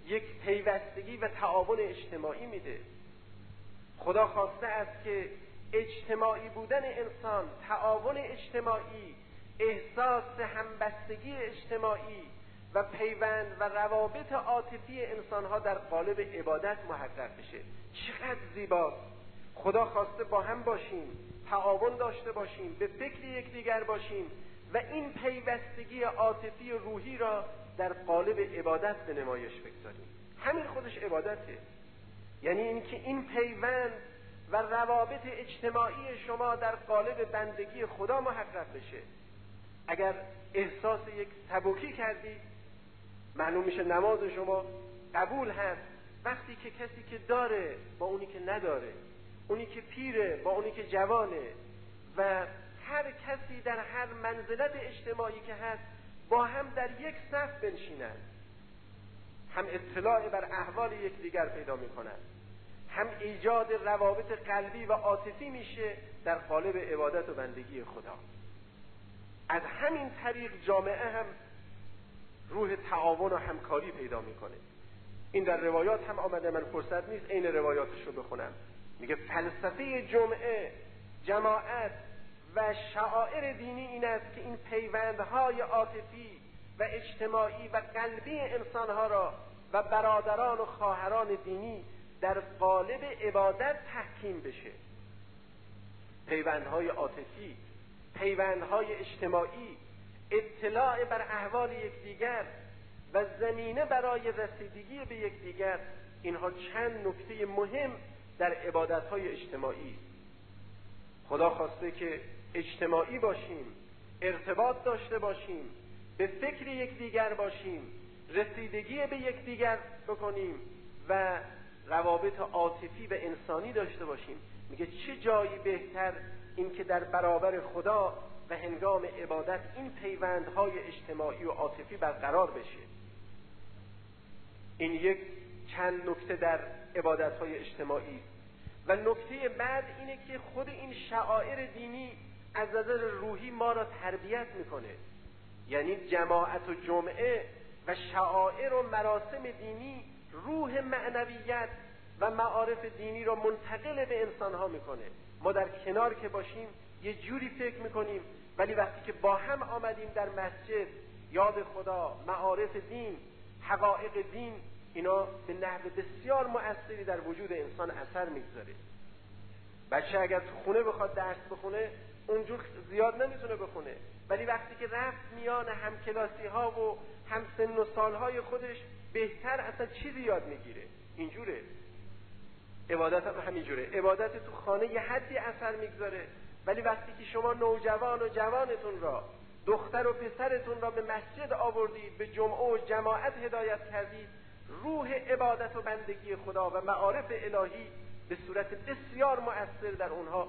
یک پیوستگی و تعاون اجتماعی میده. خدا خواسته است که اجتماعی بودن انسان، تعاون اجتماعی، احساس همبستگی اجتماعی و پیوند و روابط عاطفی انسانها در قالب عبادت محقق بشه. چقدر زیباست! خدا خواسته با هم باشیم، تعاون داشته باشیم، به فکر یکدیگر باشیم و این پیوستگی عاطفی و روحی را در قالب عبادت به نمایش بگذاریم. همین خودش عبادته. یعنی اینکه این پیوند و روابط اجتماعی شما در قالب بندگی خدا محقق بشه. اگر احساس یک سبکی کردید، معلوم میشه نماز شما قبول هست وقتی که کسی که داره با اونی که نداره، اونی که پیره با اونی که جوانه و هر کسی در هر منزلت اجتماعی که هست با هم در یک صف بنشینند، هم اطلاع بر احوال یکدیگر پیدا میکنند، هم ایجاد روابط قلبی و عاطفی میشه در قالب عبادت و بندگی خدا. از همین طریق جامعه هم روح تعاون و همکاری پیدا میکنه. این در روایات هم آمده، من فرصت نیست عین روایاتش رو بخونم. میگه فلسفه جمعه، جماعت و شعائر دینی این است که این پیوندهای عاطفی و اجتماعی و قلبی انسانها را و برادران و خواهران دینی در قالب عبادت تحکیم بشه. پیوندهای عاطفی، پیوندهای اجتماعی، اطلاع بر احوال یکدیگر و زمینه برای رسیدگی به یکدیگر، اینها چند نکته مهم در عبادتهای اجتماعی. خدا خواسته که اجتماعی باشیم، ارتباط داشته باشیم، به فکر یکدیگر باشیم، رسیدگی به یکدیگر بکنیم و روابط عاطفی و انسانی داشته باشیم. میگه چه جایی بهتر این که در برابر خدا و هنگام عبادت این پیوندهای اجتماعی و عاطفی برقرار بشه. این یک چند نکته در عبادتهای اجتماعی. و نکته بعد اینه که خود این شعائر دینی از نظر روحی ما را تربیت میکنه. یعنی جماعت و جمعه و شعائر و مراسم دینی روح معنویت و معارف دینی را منتقل به انسانها میکنه. ما در کنار که باشیم یه جوری فکر میکنیم، ولی وقتی که با هم آمدیم در مسجد، یاد خدا، معارف دین، حقایق دین، اینا به نحو بسیار مؤثری در وجود انسان اثر میگذاره. بچه اگر تو خونه بخواد درس بخونه اونجور زیاد نمیتونه بخونه، ولی وقتی که رفت میان همکلاسی ها و هم سن و سالهای خودش بهتر اصلا چیزی یاد میگیره. اینجوره. عبادت هم همینجوره. عبادت تو خانه یه حدی اثر میگذاره، ولی وقتی که شما نوجوان و جوانتون را، دختر و پسرتون را به مسجد آوردید، به جمعه و جماعت هدایت کردید، روح عبادت و بندگی خدا و معارف الهی به صورت بسیار مؤثر در اونها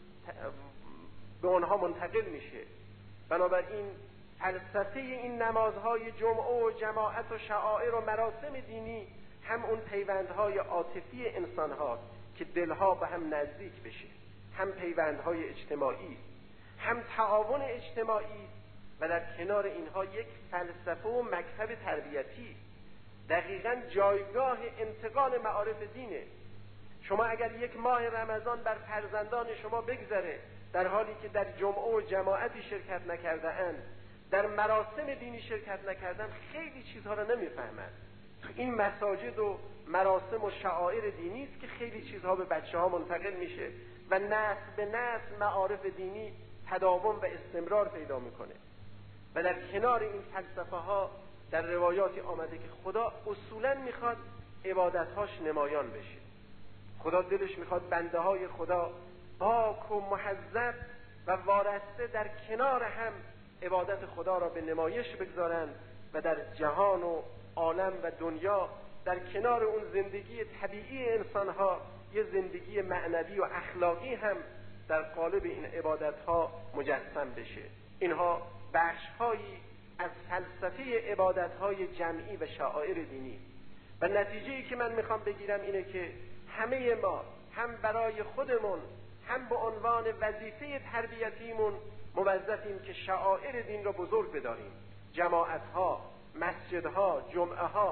به اونها منتقل میشه. بنابراین فلسفه این نمازهای جمعه و جماعت و شعائر و مراسم دینی هم اون پیوندهای عاطفی انسان هاست که دلها به هم نزدیک بشه، هم پیوندهای اجتماعی، هم تعاون اجتماعی و در کنار اینها یک فلسفه و مکتب تربیتی. دقیقاً جایگاه انتقال معارف دینه. شما اگر یک ماه رمضان بر فرزندان شما بگذره در حالی که در جمعه و جماعتی شرکت نکرده اند، در مراسم دینی شرکت نکردن، خیلی چیزها را نمیفهمند. تو این مساجد و مراسم و شعائر دینی است که خیلی چیزها به بچه ها منتقل میشه و نسل به نسل معارف دینی تداوم و استمرار پیدا میکنه. و در کنار این فلسفه ها در روایاتی آمده که خدا اصولاً میخواد عبادتهاش نمایان بشه. خدا دلش میخواد بنده های خدا پاک و محذب و وارسته در کنار هم عبادت خدا را به نمایش بگذارند و در جهان و عالم و دنیا در کنار اون زندگی طبیعی انسانها یه زندگی معنوی و اخلاقی هم در قالب این عبادتها مجسم بشه. اینها بخش‌هایی از فلسفه عبادت‌های جمعی و شعائر دینی. و نتیجه‌ای که من میخوام بگیرم اینه که همه ما هم برای خودمون هم به عنوان وظیفه تربیتیمون موظفیم که شعائر دین را بزرگ بداریم. جماعت‌ها، مسجدها، جمعه‌ها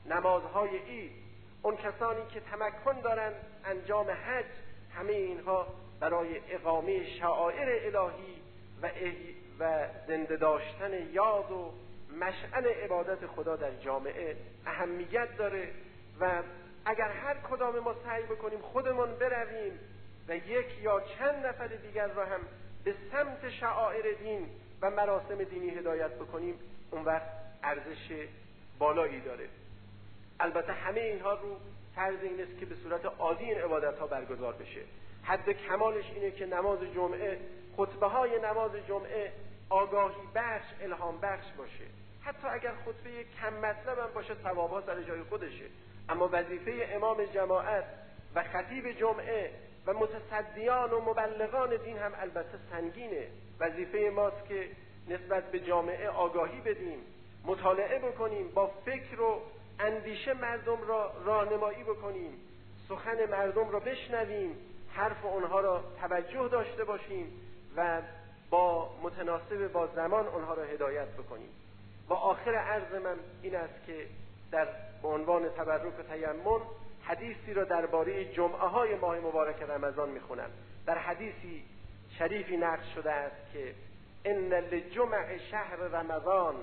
نمازهای عید، اون کسانی که تمکن دارند انجام حج، همه اینها برای اقامه شعائر الهی و و زنده داشتن یاد و مشعل عبادت خدا در جامعه اهمیت داره و اگر هر کدام ما سعی بکنیم خودمون برویم و یک یا چند نفر دیگر را هم به سمت شعائر دین و مراسم دینی هدایت بکنیم، اون وقت ارزش بالایی داره. البته همه اینها رو فرض این است که به صورت عادی این عبادت ها برگزار بشه. حد کمالش اینه که نماز جمعه، خطبه های نماز جمعه آگاهی بخش، الهام بخش باشه. حتی اگر خطبه کم مطلب هم باشه ثوابها سر جای خودشه، اما وظیفه امام جماعت و خطیب جمعه و متصدیان و مبلغان دین هم البته سنگینه. وظیفه ماست که نسبت به جامعه آگاهی بدیم، مطالعه بکنیم، با فکر و اندیشه مردم را راهنمایی بکنیم، سخن مردم را بشنویم، حرف اونها را توجه داشته باشیم و با متناسب با زمان اونها را هدایت بکنیم. و آخر عرض من این است که در به عنوان تبرک و تیمم حدیثی را درباره جمعه های ماه مبارک رمضان میخونم. در حدیثی شریفی نقل شده است که ان لجمع شهر رمضان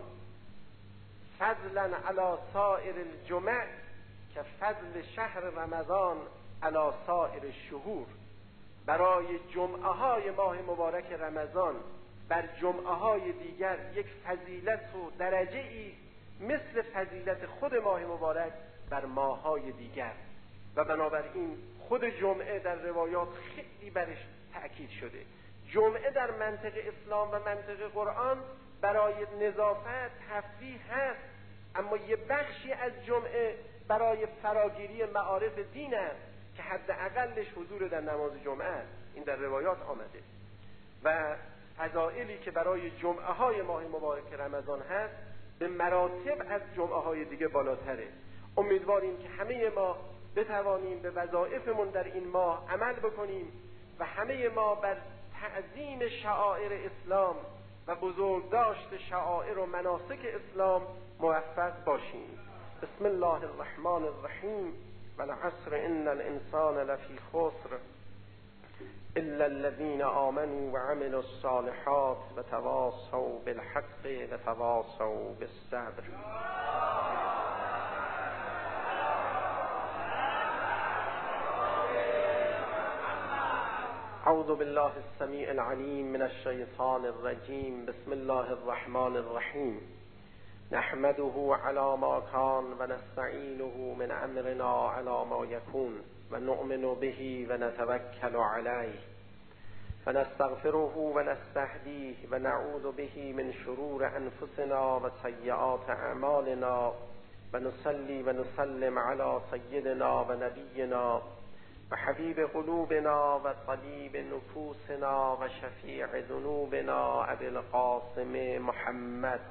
فضلا علی سائر الجمع که فضل شهر رمضان علی سائر الشهور. برای جمعه های ماه مبارک رمضان بر جمعه های دیگر یک فضیلت و درجه ای مثل فضیلت خود ماه مبارک بر ماه‌های دیگر، و بنابراین خود جمعه در روایات خیلی برش تأکید شده. جمعه در منطق اسلام و منطق قرآن برای نظافت تفریح هست، اما یه بخشی از جمعه برای فراگیری معارف دین است که حداقلش حضور در نماز جمعه است. این در روایات آمده و فضائلی که برای جمعه های ماه مبارک رمضان هست به مراتب از جمعه های دیگه بالاتره. امیدواریم که همه ما بتوانیم به وظایفمون در این ماه عمل بکنیم و همه ما بر تعظیم شعائر اسلام و بزرگداشت شعائر و مناسک اسلام موفق باشیم. بسم الله الرحمن الرحیم والعصر ان الانسان لفی خسر الا الذين آمنوا وعملوا الصالحات وتواصوا بالحق وتواصوا بالصبر. اعوذ بالله السمیع العلیم من الشیطان الرجیم. بسم الله الرحمن الرحیم. نحمده على ما كان ونستعينه من امرنا على ما يكون ونؤمن به ونتوكل عليه ونستغفره ونستهديه ونعوذ به من شرور انفسنا وسيئات اعمالنا ونصلي ونسلم على سيدنا ونبينا وحبيب قلوبنا وطبيب نفوسنا وشفيع ذنوبنا ابي القاسم محمد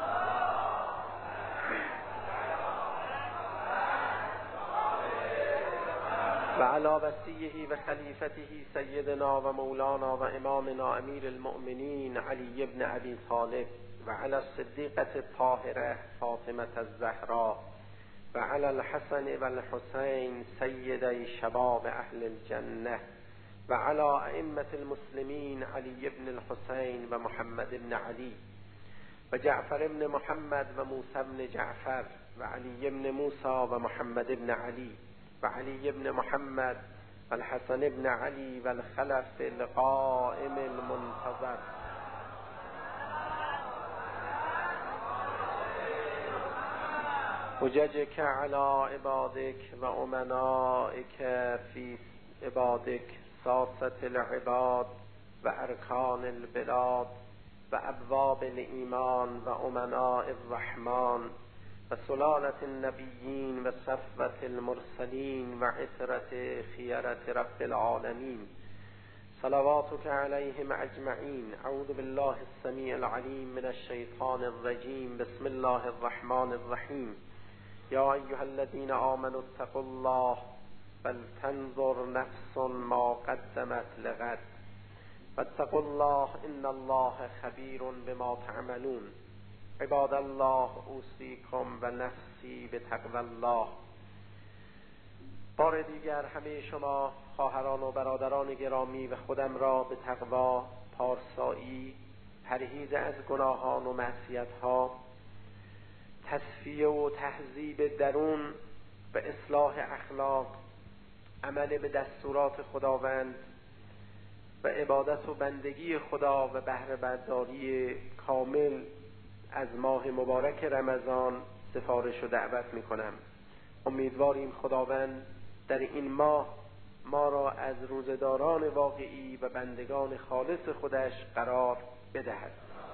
و علی وصیه و خلیفته سیدنا و مولانا و امامنا امیر المؤمنین علی ابن ابی طالب و علی الصدیقة الطاهرة فاطمة الزهراء و علی الحسن و الحسین سیدی شباب اهل الجنه و علی ائمة المسلمین علی ابن الحسین و محمد ابن علی و جعفر ابن محمد و موسی ابن جعفر و علی ابن موسی و محمد ابن علی و علی ابن محمد و الحسن ابن علی و الخلف القائم المنتظر. حججك على عبادك و امنائك في عبادك ساسة العباد و ارکان البلاد و ابواب الایمان و امناء الرحمن و سلالة النبیین و صفوة المرسلین و عترة خیرة رب العالمین صلواتك علیهم اجمعین. اعوذ بالله السمیع العلیم من الشیطان الرجیم. بسم الله الرحمن الرحیم. یا ایها الذین آمنوا اتقوا الله ولتنظر نفس ما قدمت لغد واتقوا الله ان الله خبیر بما تعملون. عباد الله اوصیکم و نفسی به تقوی الله. بار دیگر همه شما خواهران و برادران گرامی و خودم را به تقوا، پارسایی، پرهیز از گناهان و معصیت‌ها، تصفیه و تهذیب درون و اصلاح اخلاق، عمل به دستورات خداوند و عبادت و بندگی خدا و بهره برداری کامل از ماه مبارک رمضان سفارش و دعوت می کنم. امیدواریم خداوند در این ماه ما را از روزداران واقعی و بندگان خالص خودش قرار بدهد.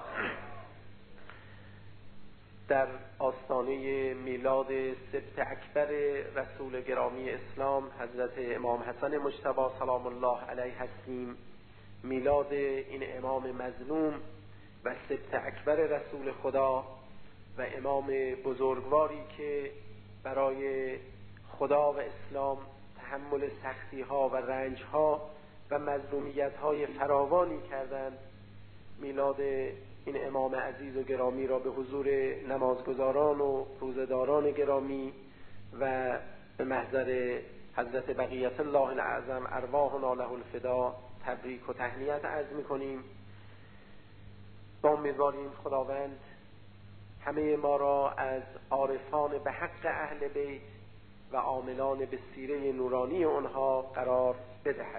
در آستانه میلاد سبت اکبر رسول گرامی اسلام حضرت امام حسن مجتبی سلام الله علیه هستیم. میلاد این امام مظلوم و سبت اکبر رسول خدا و امام بزرگواری که برای خدا و اسلام تحمل سختی ها و رنج ها و مظلومیت های فراوانی کردند. میلاد این امام عزیز و گرامی را به حضور نمازگزاران و روزداران گرامی و به محضر حضرت بقیت الله الاعظم ارواحنا له الفدا تبریک و تهنیت عرض می‌کنیم. با امیدواریم خداوند همه ما را از عارفان به حق اهل بیت و عاملان به سیره نورانی آنها قرار بدهد.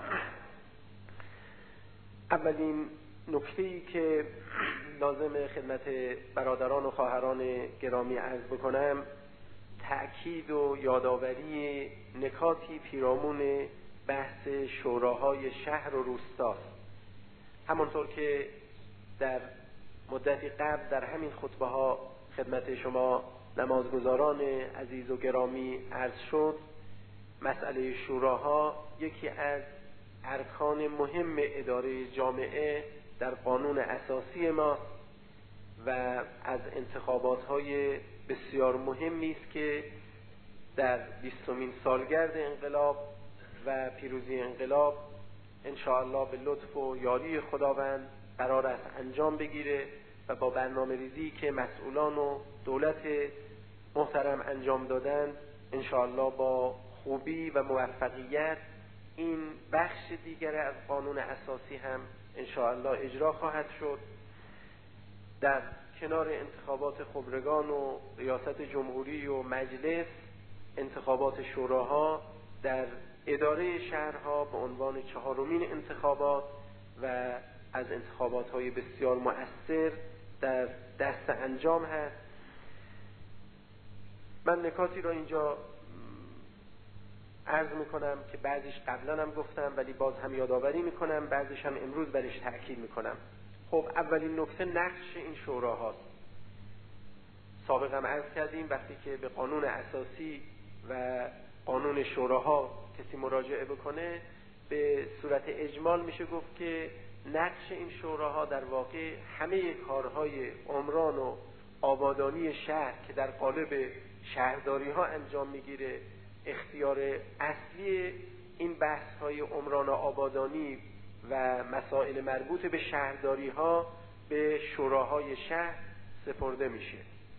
اولین نکته‌ای که لازم خدمت برادران و خواهران گرامی عرض بکنم تأکید و یادآوری نکاتی پیرامون بحث شوراهای شهر و روستاست. همانطور که در مدتی قبل در همین خطبه ها خدمت شما نمازگزاران عزیز و گرامی عرض شد، مسئله شوراها یکی از ارکان مهم اداره جامعه در قانون اساسی ما و از انتخابات‌های بسیار مهمی است که در بیستمین سالگرد انقلاب و پیروزی انقلاب انشاءالله به لطف و یاری خداوند قرار است انجام بگیره و با برنامه ریزی که مسئولان و دولت محترم انجام دادن انشاءالله با خوبی و موفقیت این بخش دیگر از قانون اساسی هم انشاءالله اجرا خواهد شد. در کنار انتخابات خبرگان و ریاست جمهوری و مجلس، انتخابات شوراها در اداره شهرها به عنوان چهارمین انتخابات و از انتخابات‌های بسیار مؤثر در دست انجام هست. من نکاتی را اینجا عرض میکنم که بعضیش قبلا هم گفتم ولی باز هم یادآوری میکنم، بعضیش هم امروز برش تأکید میکنم. خب اولین نکته نقش این شوراهاست. سابقا هم عرض کردیم وقتی که به قانون اساسی و قانون شوراها کسی مراجعه بکنه به صورت اجمال میشه گفت که نقش این شوراها در واقع همه کارهای عمران و آبادانی شهر که در قالب شهرداری ها انجام میگیره، اختیار اصلی این بحث های عمران و آبادانی و مسائل مربوط به شهرداری ها به شوراهای شهر سپرده میشه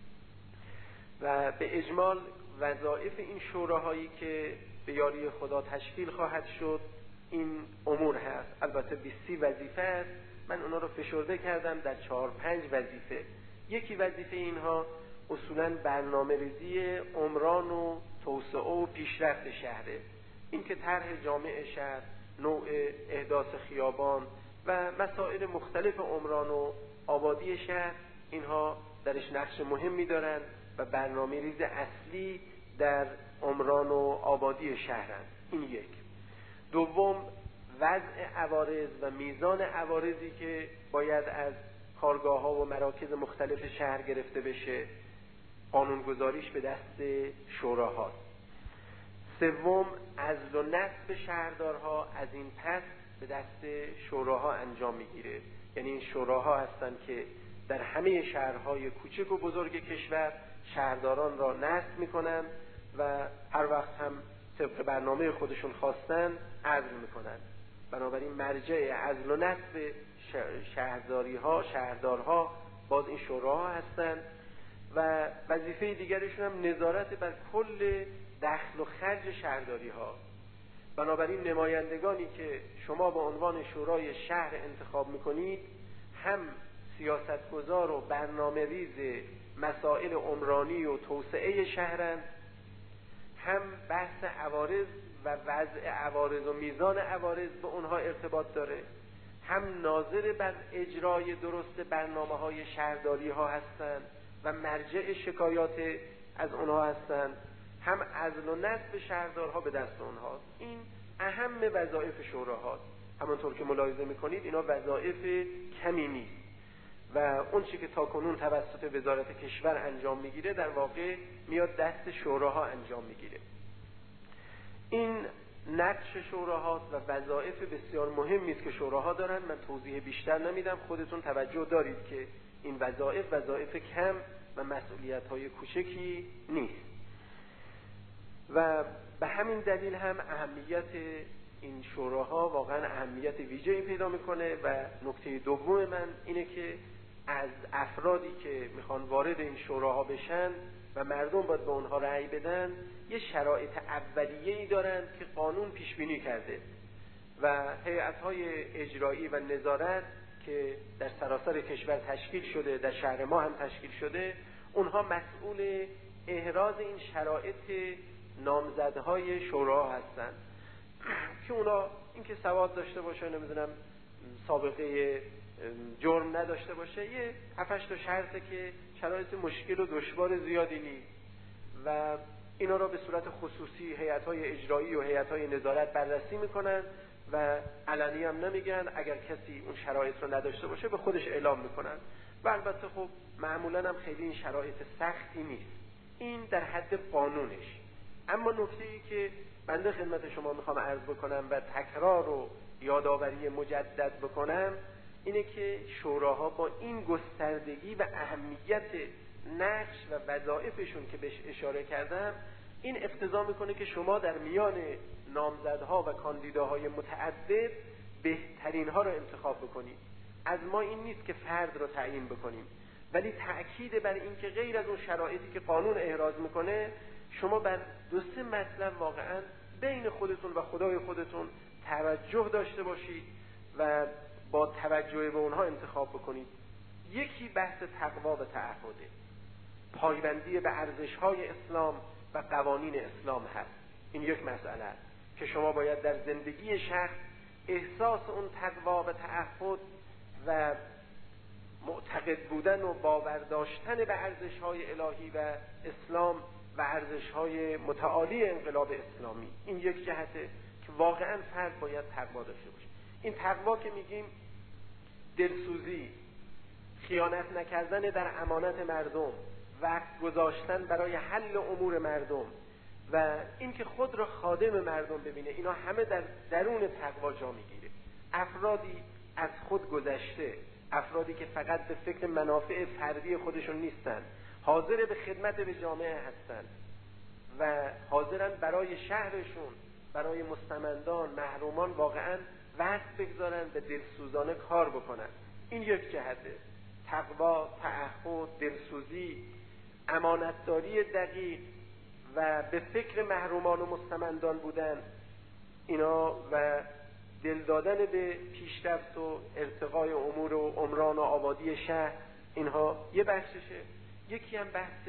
و به اجمال وظایف این شوراهایی که به یاری خدا تشکیل خواهد شد این امور هست. البته بیست وظیفه است، من اونا رو فشرده کردم در چهار پنج وظیفه. یکی وظیفه اینها اصولاً برنامه ریزی عمران و توسعه و پیشرفت شهره. این که طرح جامع شهر، نوع احداث خیابان و مسائل مختلف عمران و آبادی شهر اینها درش نقش مهمی دارند و برنامه ریز اصلی در عمران و آبادی شهرند. این یک. دوم، وضع عوارض و میزان عوارضی که باید از کارگاه ها و مراکز مختلف شهر گرفته بشه، قانونگذاریش به دست شوراهاست. سوم، عزل و نصب شهردارها از این پس به دست شوراها انجام میگیره. یعنی این شوراها هستن که در همه شهرهای کوچک و بزرگ کشور شهرداران را نصب میکنن و هر وقت هم طبق برنامه خودشون خواستن عزل میکنن. بنابراین مرجع عزل و نصب شهرداری ها، شهردارها باز این شوراها هستند و وظیفه دیگرشون هم نظارت بر کل دخل و خرج شهرداری ها. بنابراین نمایندگانی که شما به عنوان شورای شهر انتخاب میکنید هم سیاستگزار و برنامه ریز مسائل عمرانی و توسعه شهرند، هم بحث عوارض و وضع عوارض و میزان عوارض به اونها ارتباط داره، هم ناظر بر اجرای درست برنامه های شهرداری ها هستند و مرجع شکایات از اونها هستند، هم عزل و نصب شهردارها به دست اونهاست. این اهم وظایف شوراهاست. همونطور که ملاحظه میکنید اینا وظایف کمی نیست و اون چی که تاکنون توسط وزارت کشور انجام میگیره در واقع میاد دست شوراها انجام میگیره. این نقش شوراهاست و وظایف بسیار مهمی است که شوراها دارن. من توضیح بیشتر نمیدم، خودتون توجه دارید که این وظایف وظایف کم و مسئولیت‌های کوچکی نیست و به همین دلیل هم اهمیت این شوراها واقعا اهمیت ویژه‌ای پیدا میکنه. و نکته دوم من اینه که از افرادی که میخوان وارد این شوراها بشن و مردم باید به اونها رأی بدن یه شرایط اولیه‌ای دارن که قانون پیش بینی کرده و هیئت‌های اجرایی و نظارت که در سراسر کشور تشکیل شده، در شهر ما هم تشکیل شده، اونها مسئول احراز این شرایط نامزدهای شورا هستند که اونا اینکه سواد داشته باشه، نمیدونم سابقه جرم نداشته باشه، یه هفتش تا شرطه که شرایط مشکل و دشوار زیادی نیست و اینا را به صورت خصوصی هیئت‌های اجرایی و هیئت‌های نظارت بررسی میکنن و علنی هم نمیگن. اگر کسی اون شرایط رو نداشته باشه به خودش اعلام میکنن و البته خب معمولا هم خیلی این شرایط سختی نیست. این در حد قانونش. اما نکته‌ای که بنده خدمت شما میخوام عرض بکنم و تکرار و یادآوری مجدد بکنم اینه که شوراها با این گستردگی و اهمیت نقش و وظایفشون که بهش اشاره کردم، این اقتضا میکنه که شما در میان نامزدها و کاندیداهای متعدد بهترین ها رو انتخاب بکنید. از ما این نیست که فرد رو تعیین بکنیم، ولی تأکید بر این که غیر از اون شرایطی که قانون احراز میکنه شما بر دو سه مطلب واقعا بین خودتون و خدای خودتون توجه داشته باشید و با توجه به اونها انتخاب بکنید. یکی بحث تقوا و تعهده، پایبندی به ارزش‌های اسلام و قوانین اسلام هست. این یک مسئله است که شما باید در زندگی شخص احساس اون تقوا و تعهد و معتقد بودن و باور داشتن به ارزش‌های الهی و اسلام و ارزش‌های متعالی انقلاب اسلامی، این یک جهته که واقعاً فرد باید تقوا داشته باشه. این تقوا که میگیم دلسوزی، خیانت نکردن در امانت مردم، وقت گذاشتن برای حل امور مردم و اینکه خود را خادم مردم ببینه، اینا همه در درون تقوا جا میگیره. افرادی از خود گذشته، افرادی که فقط به فکر منافع فردی خودشون نیستن، حاضر به خدمت به جامعه هستن و حاضرن برای شهرشون، برای مستمندان، محرومان واقعا وقت بگذارن، به دلسوزانه کار بکنن. این یک جهته. تقوا، تعهد، دلسوزی، امانتداری دقیق و به فکر محرومان و مستمندان بودن، اینا و دل دادن به پیشرفت و ارتقای امور و عمران و آبادی شهر، اینها یه بخششه. یکی هم بحث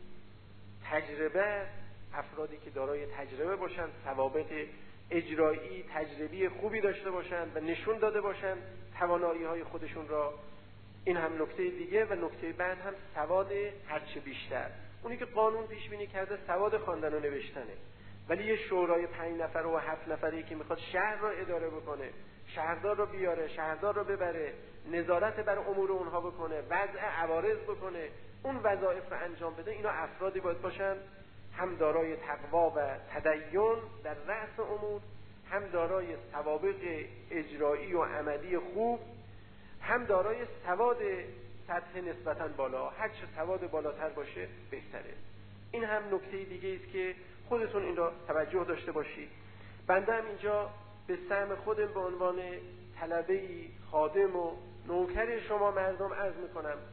تجربه، افرادی که دارای تجربه باشن، سوابق اجرایی تجربی خوبی داشته باشن و نشون داده باشن توانایی های خودشون را. این هم نکته دیگه. و نکته بعد هم سواد هرچه بیشتر. اونی که قانون پیش بینی کرده سواد خواندن و نوشتنه، ولی یه شورای پنج نفر و هفت نفری که میخواد شهر را اداره بکنه، شهردار رو بیاره، شهردار رو ببره، نظارت بر امور اونها بکنه، وضع عوارض بکنه، اون وظایف رو انجام بده، اینا افرادی باید باشن هم دارای تقوا و تدین در رأس امور، هم دارای سوابق اجرایی و عملی خوب، هم دارای سواد سطح نسبتاً بالا. هر چه سواد بالاتر باشه بهتره. این هم نکته دیگه است که خودتون این را توجه داشته باشید. بنده هم اینجا به سهم خودم به عنوان طلبه‌ای خادم و نوکر شما مردم عرض میکنم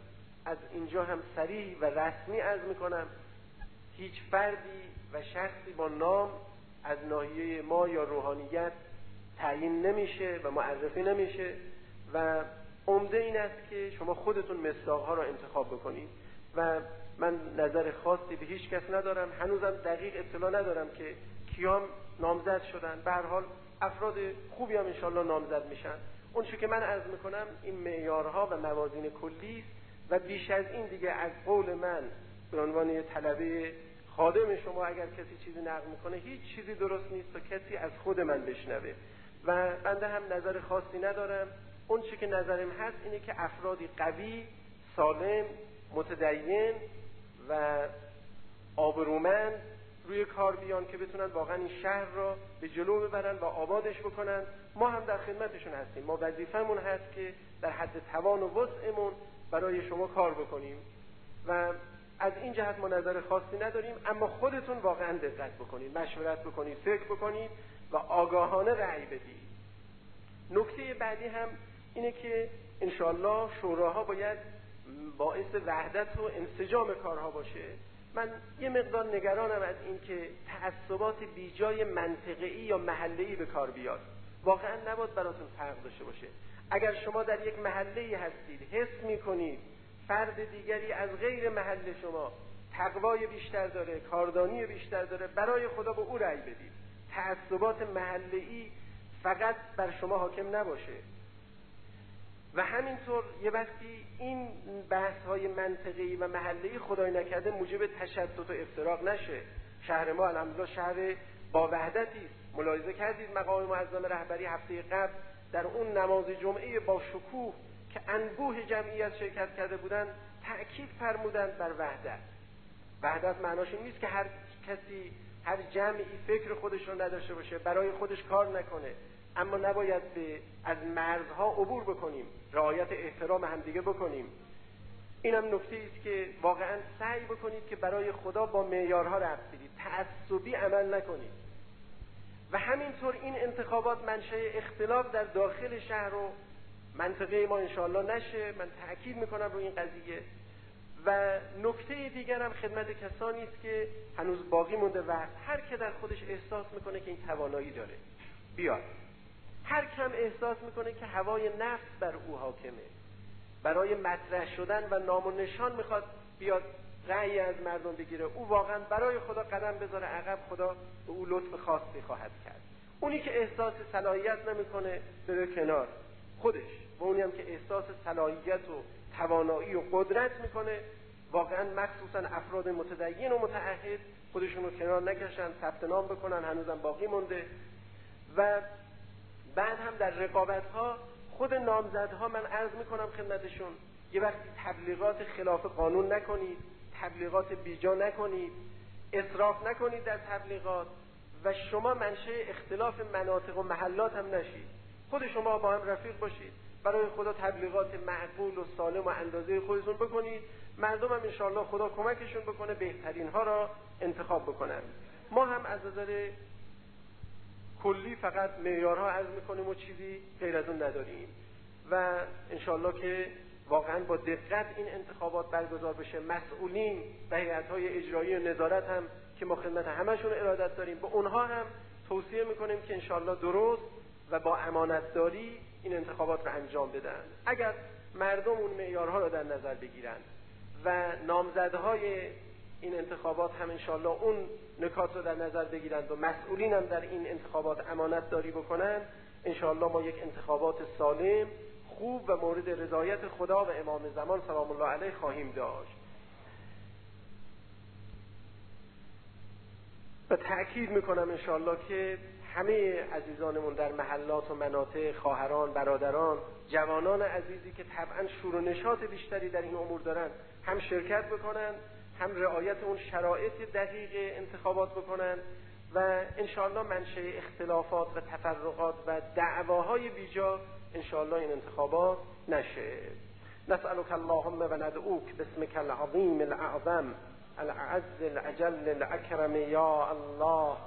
از اینجا هم صریح و رسمی عرض میکنم هیچ فردی و شخصی با نام از ناحیه ما یا روحانیت تعیین نمیشه و معرفی نمیشه و عمده این است که شما خودتون مصداق‌ها را انتخاب بکنید و من نظر خاصی به هیچ کس ندارم. هنوزم دقیق اطلاع ندارم که کیام نامزد شدن. به هر حال افراد خوبی هم انشالله نامزد میشن. اون چیزی که من عرض میکنم این معیارها و موازین کلی است و بیش از این دیگه از قول من به عنوان یه طلبه خادم شما اگر کسی چیزی نقل میکنه هیچ چیزی درست نیست تا کسی از خود من بشنوه و بنده هم نظر خاصی ندارم. اون چی که نظرم هست اینه که افرادی قوی، سالم، متدین و آبرومند روی کار بیان که بتونن واقعا این شهر را به جلو ببرن و آبادش بکنن. ما هم در خدمتشون هستیم. ما وظیفمون هست که در حد توان و وسعمون برای شما کار بکنیم و از این جهت ما نظر خاصی نداریم. اما خودتون واقعا دقت بکنید، مشورت بکنید، فکر بکنید و آگاهانه رأی بدید. نکته بعدی هم اینه که انشالله شوراها باید باعث وحدت و انسجام کارها باشه. من یه مقدار نگرانم از این که تعصبات بیجای منطقه‌ای یا محله‌ای به کار بیاد. واقعا نباید براتون فرق داشته باشه. اگر شما در یک محله‌ای هستید حس می‌کنید فرد دیگری از غیر محله شما تقوای بیشتر داره، کاردانی بیشتر داره، برای خدا به او رأی بدید. تعصبات محله‌ای فقط بر شما حاکم نباشه. و همینطور یه وقتی این بحث‌های منطقی و محلی خدای نکرده موجب تشدد و افتراق نشه. شهر ما الحمدلله شهر با وحدتی است. ملاحظه کردید مقام معظم رهبری هفته قبل در اون نماز جمعه با شکوه که انبوه جمعیت شرکت کرده بودند تأکید فرمودند بر وحدت. وحدت معناش این نیست که هر کسی هر جمعی فکر خودش رو نداشته باشه، برای خودش کار نکنه، اما نباید به از مرزها عبور بکنیم، رعایت احترام همدیگه بکنیم. اینم نکته است که واقعا سعی بکنید که برای خدا با معیارها رفت بدید، تعصبی عمل نکنید. و همینطور این انتخابات منشأ اختلاف در داخل شهر و منطقه ما انشاءالله نشه. من تأکید میکنم روی این قضیه. و نکته دیگر هم خدمت کسانی است که هنوز باقی مونده وقت، هر که در خودش احساس میکنه که این توانایی داره بیاد، هر کم احساس میکنه که هوای نفس بر او حاکمه، برای مطرح شدن و نام و نشان میخواد بیاد رأی از مردم بگیره، او واقعا برای خدا قدم بذاره عقب، خدا به او لطف خاصی خواهد کرد. اونی که احساس صلاحیت نمیکنه بره کنار خودش، و اونی هم که احساس صلاحیت و توانایی و قدرت میکنه، واقعا مخصوصا افراد متدین و متعهد خودشون رو کنار نکشن، ثبت نام بکنن، هنوزم باقی مونده. و بعد هم در رقابت‌ها خود نامزدها من عرض میکنم خدمتشون یه وقتی تبلیغات خلاف قانون نکنید، تبلیغات بیجا نکنید، اسراف نکنید در تبلیغات و شما منشأ اختلاف مناطق و محلات هم نشید. خود شما با هم رفیق باشید، برای خدا تبلیغات معقول و سالم و اندازه خودتون بکنید، مردم هم انشاءالله خدا کمکشون بکنه بهترین ها را انتخاب بکنن. ما هم از نظر کلی فقط معیارها عرض میکنیم و چیزی غیر از اون نداریم و انشاءالله که واقعا با دقت این انتخابات برگزار بشه. مسئولین و هیئت‌های اجرایی و نظارت هم که ما خدمت همشون ارادت داریم، به اونها هم توصیه میکنیم که انشاءالله درست و با امانتداری این انتخابات رو انجام بدن. اگر مردم اون معیارها رو در نظر بگیرن و نامزدهای این انتخابات هم انشاءالله اون نکات رو در نظر بگیرند و مسئولین هم در این انتخابات امانت داری بکنن، انشاءالله ما یک انتخابات سالم، خوب و مورد رضایت خدا و امام زمان سلام الله علیه خواهیم داشت. و تأکید میکنم انشاءالله که همه عزیزانمون در محلات و مناطق، خواهران، برادران، جوانان عزیزی که طبعا شور و نشاط بیشتری در این امور دارن هم شرکت بکنن، هم رعایت اون شرایط دقیق انتخابات بکنن و انشاءالله منشأ اختلافات و تفرقات و دعواهای بیجا انشاءالله این انتخابات نشه. نسألك اللهم و ندعوک باسمك العظیم الاعظم الأعز الأجل الأكرم يا الله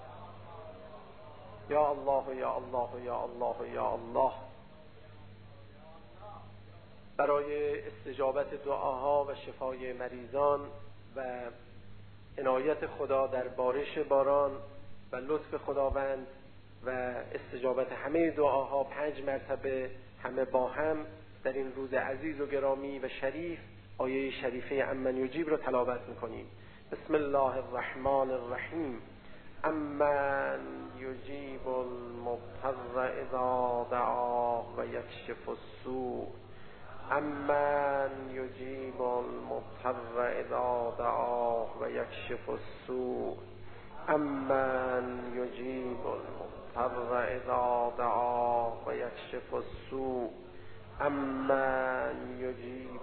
يا الله يا الله يا الله يا الله برای استجابت دعاها و شفای مریضان و عنایت خدا در بارش باران و لطف خداوند و استجابت همه دعاها پنج مرتبه همه با هم در این روز عزیز و گرامی و شریف آیه شریفه امن یجیب رو تلاوت میکنیم. بسم الله الرحمن الرحیم. امن یجیب المضطر اذا دعاه و یکشف السوء. امن یجیب المضطر اذا دعاه و یکشف السوء. امن یجیب المضطر اذا دعاه و یکشف السوء. امن یجیب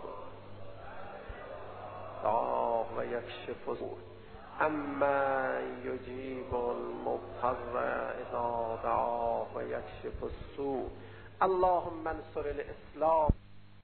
دعاه و یکشف السوء. امن یجیب المضطر اذا دعاه و یکشف السوء. اللهم انصر الاسلام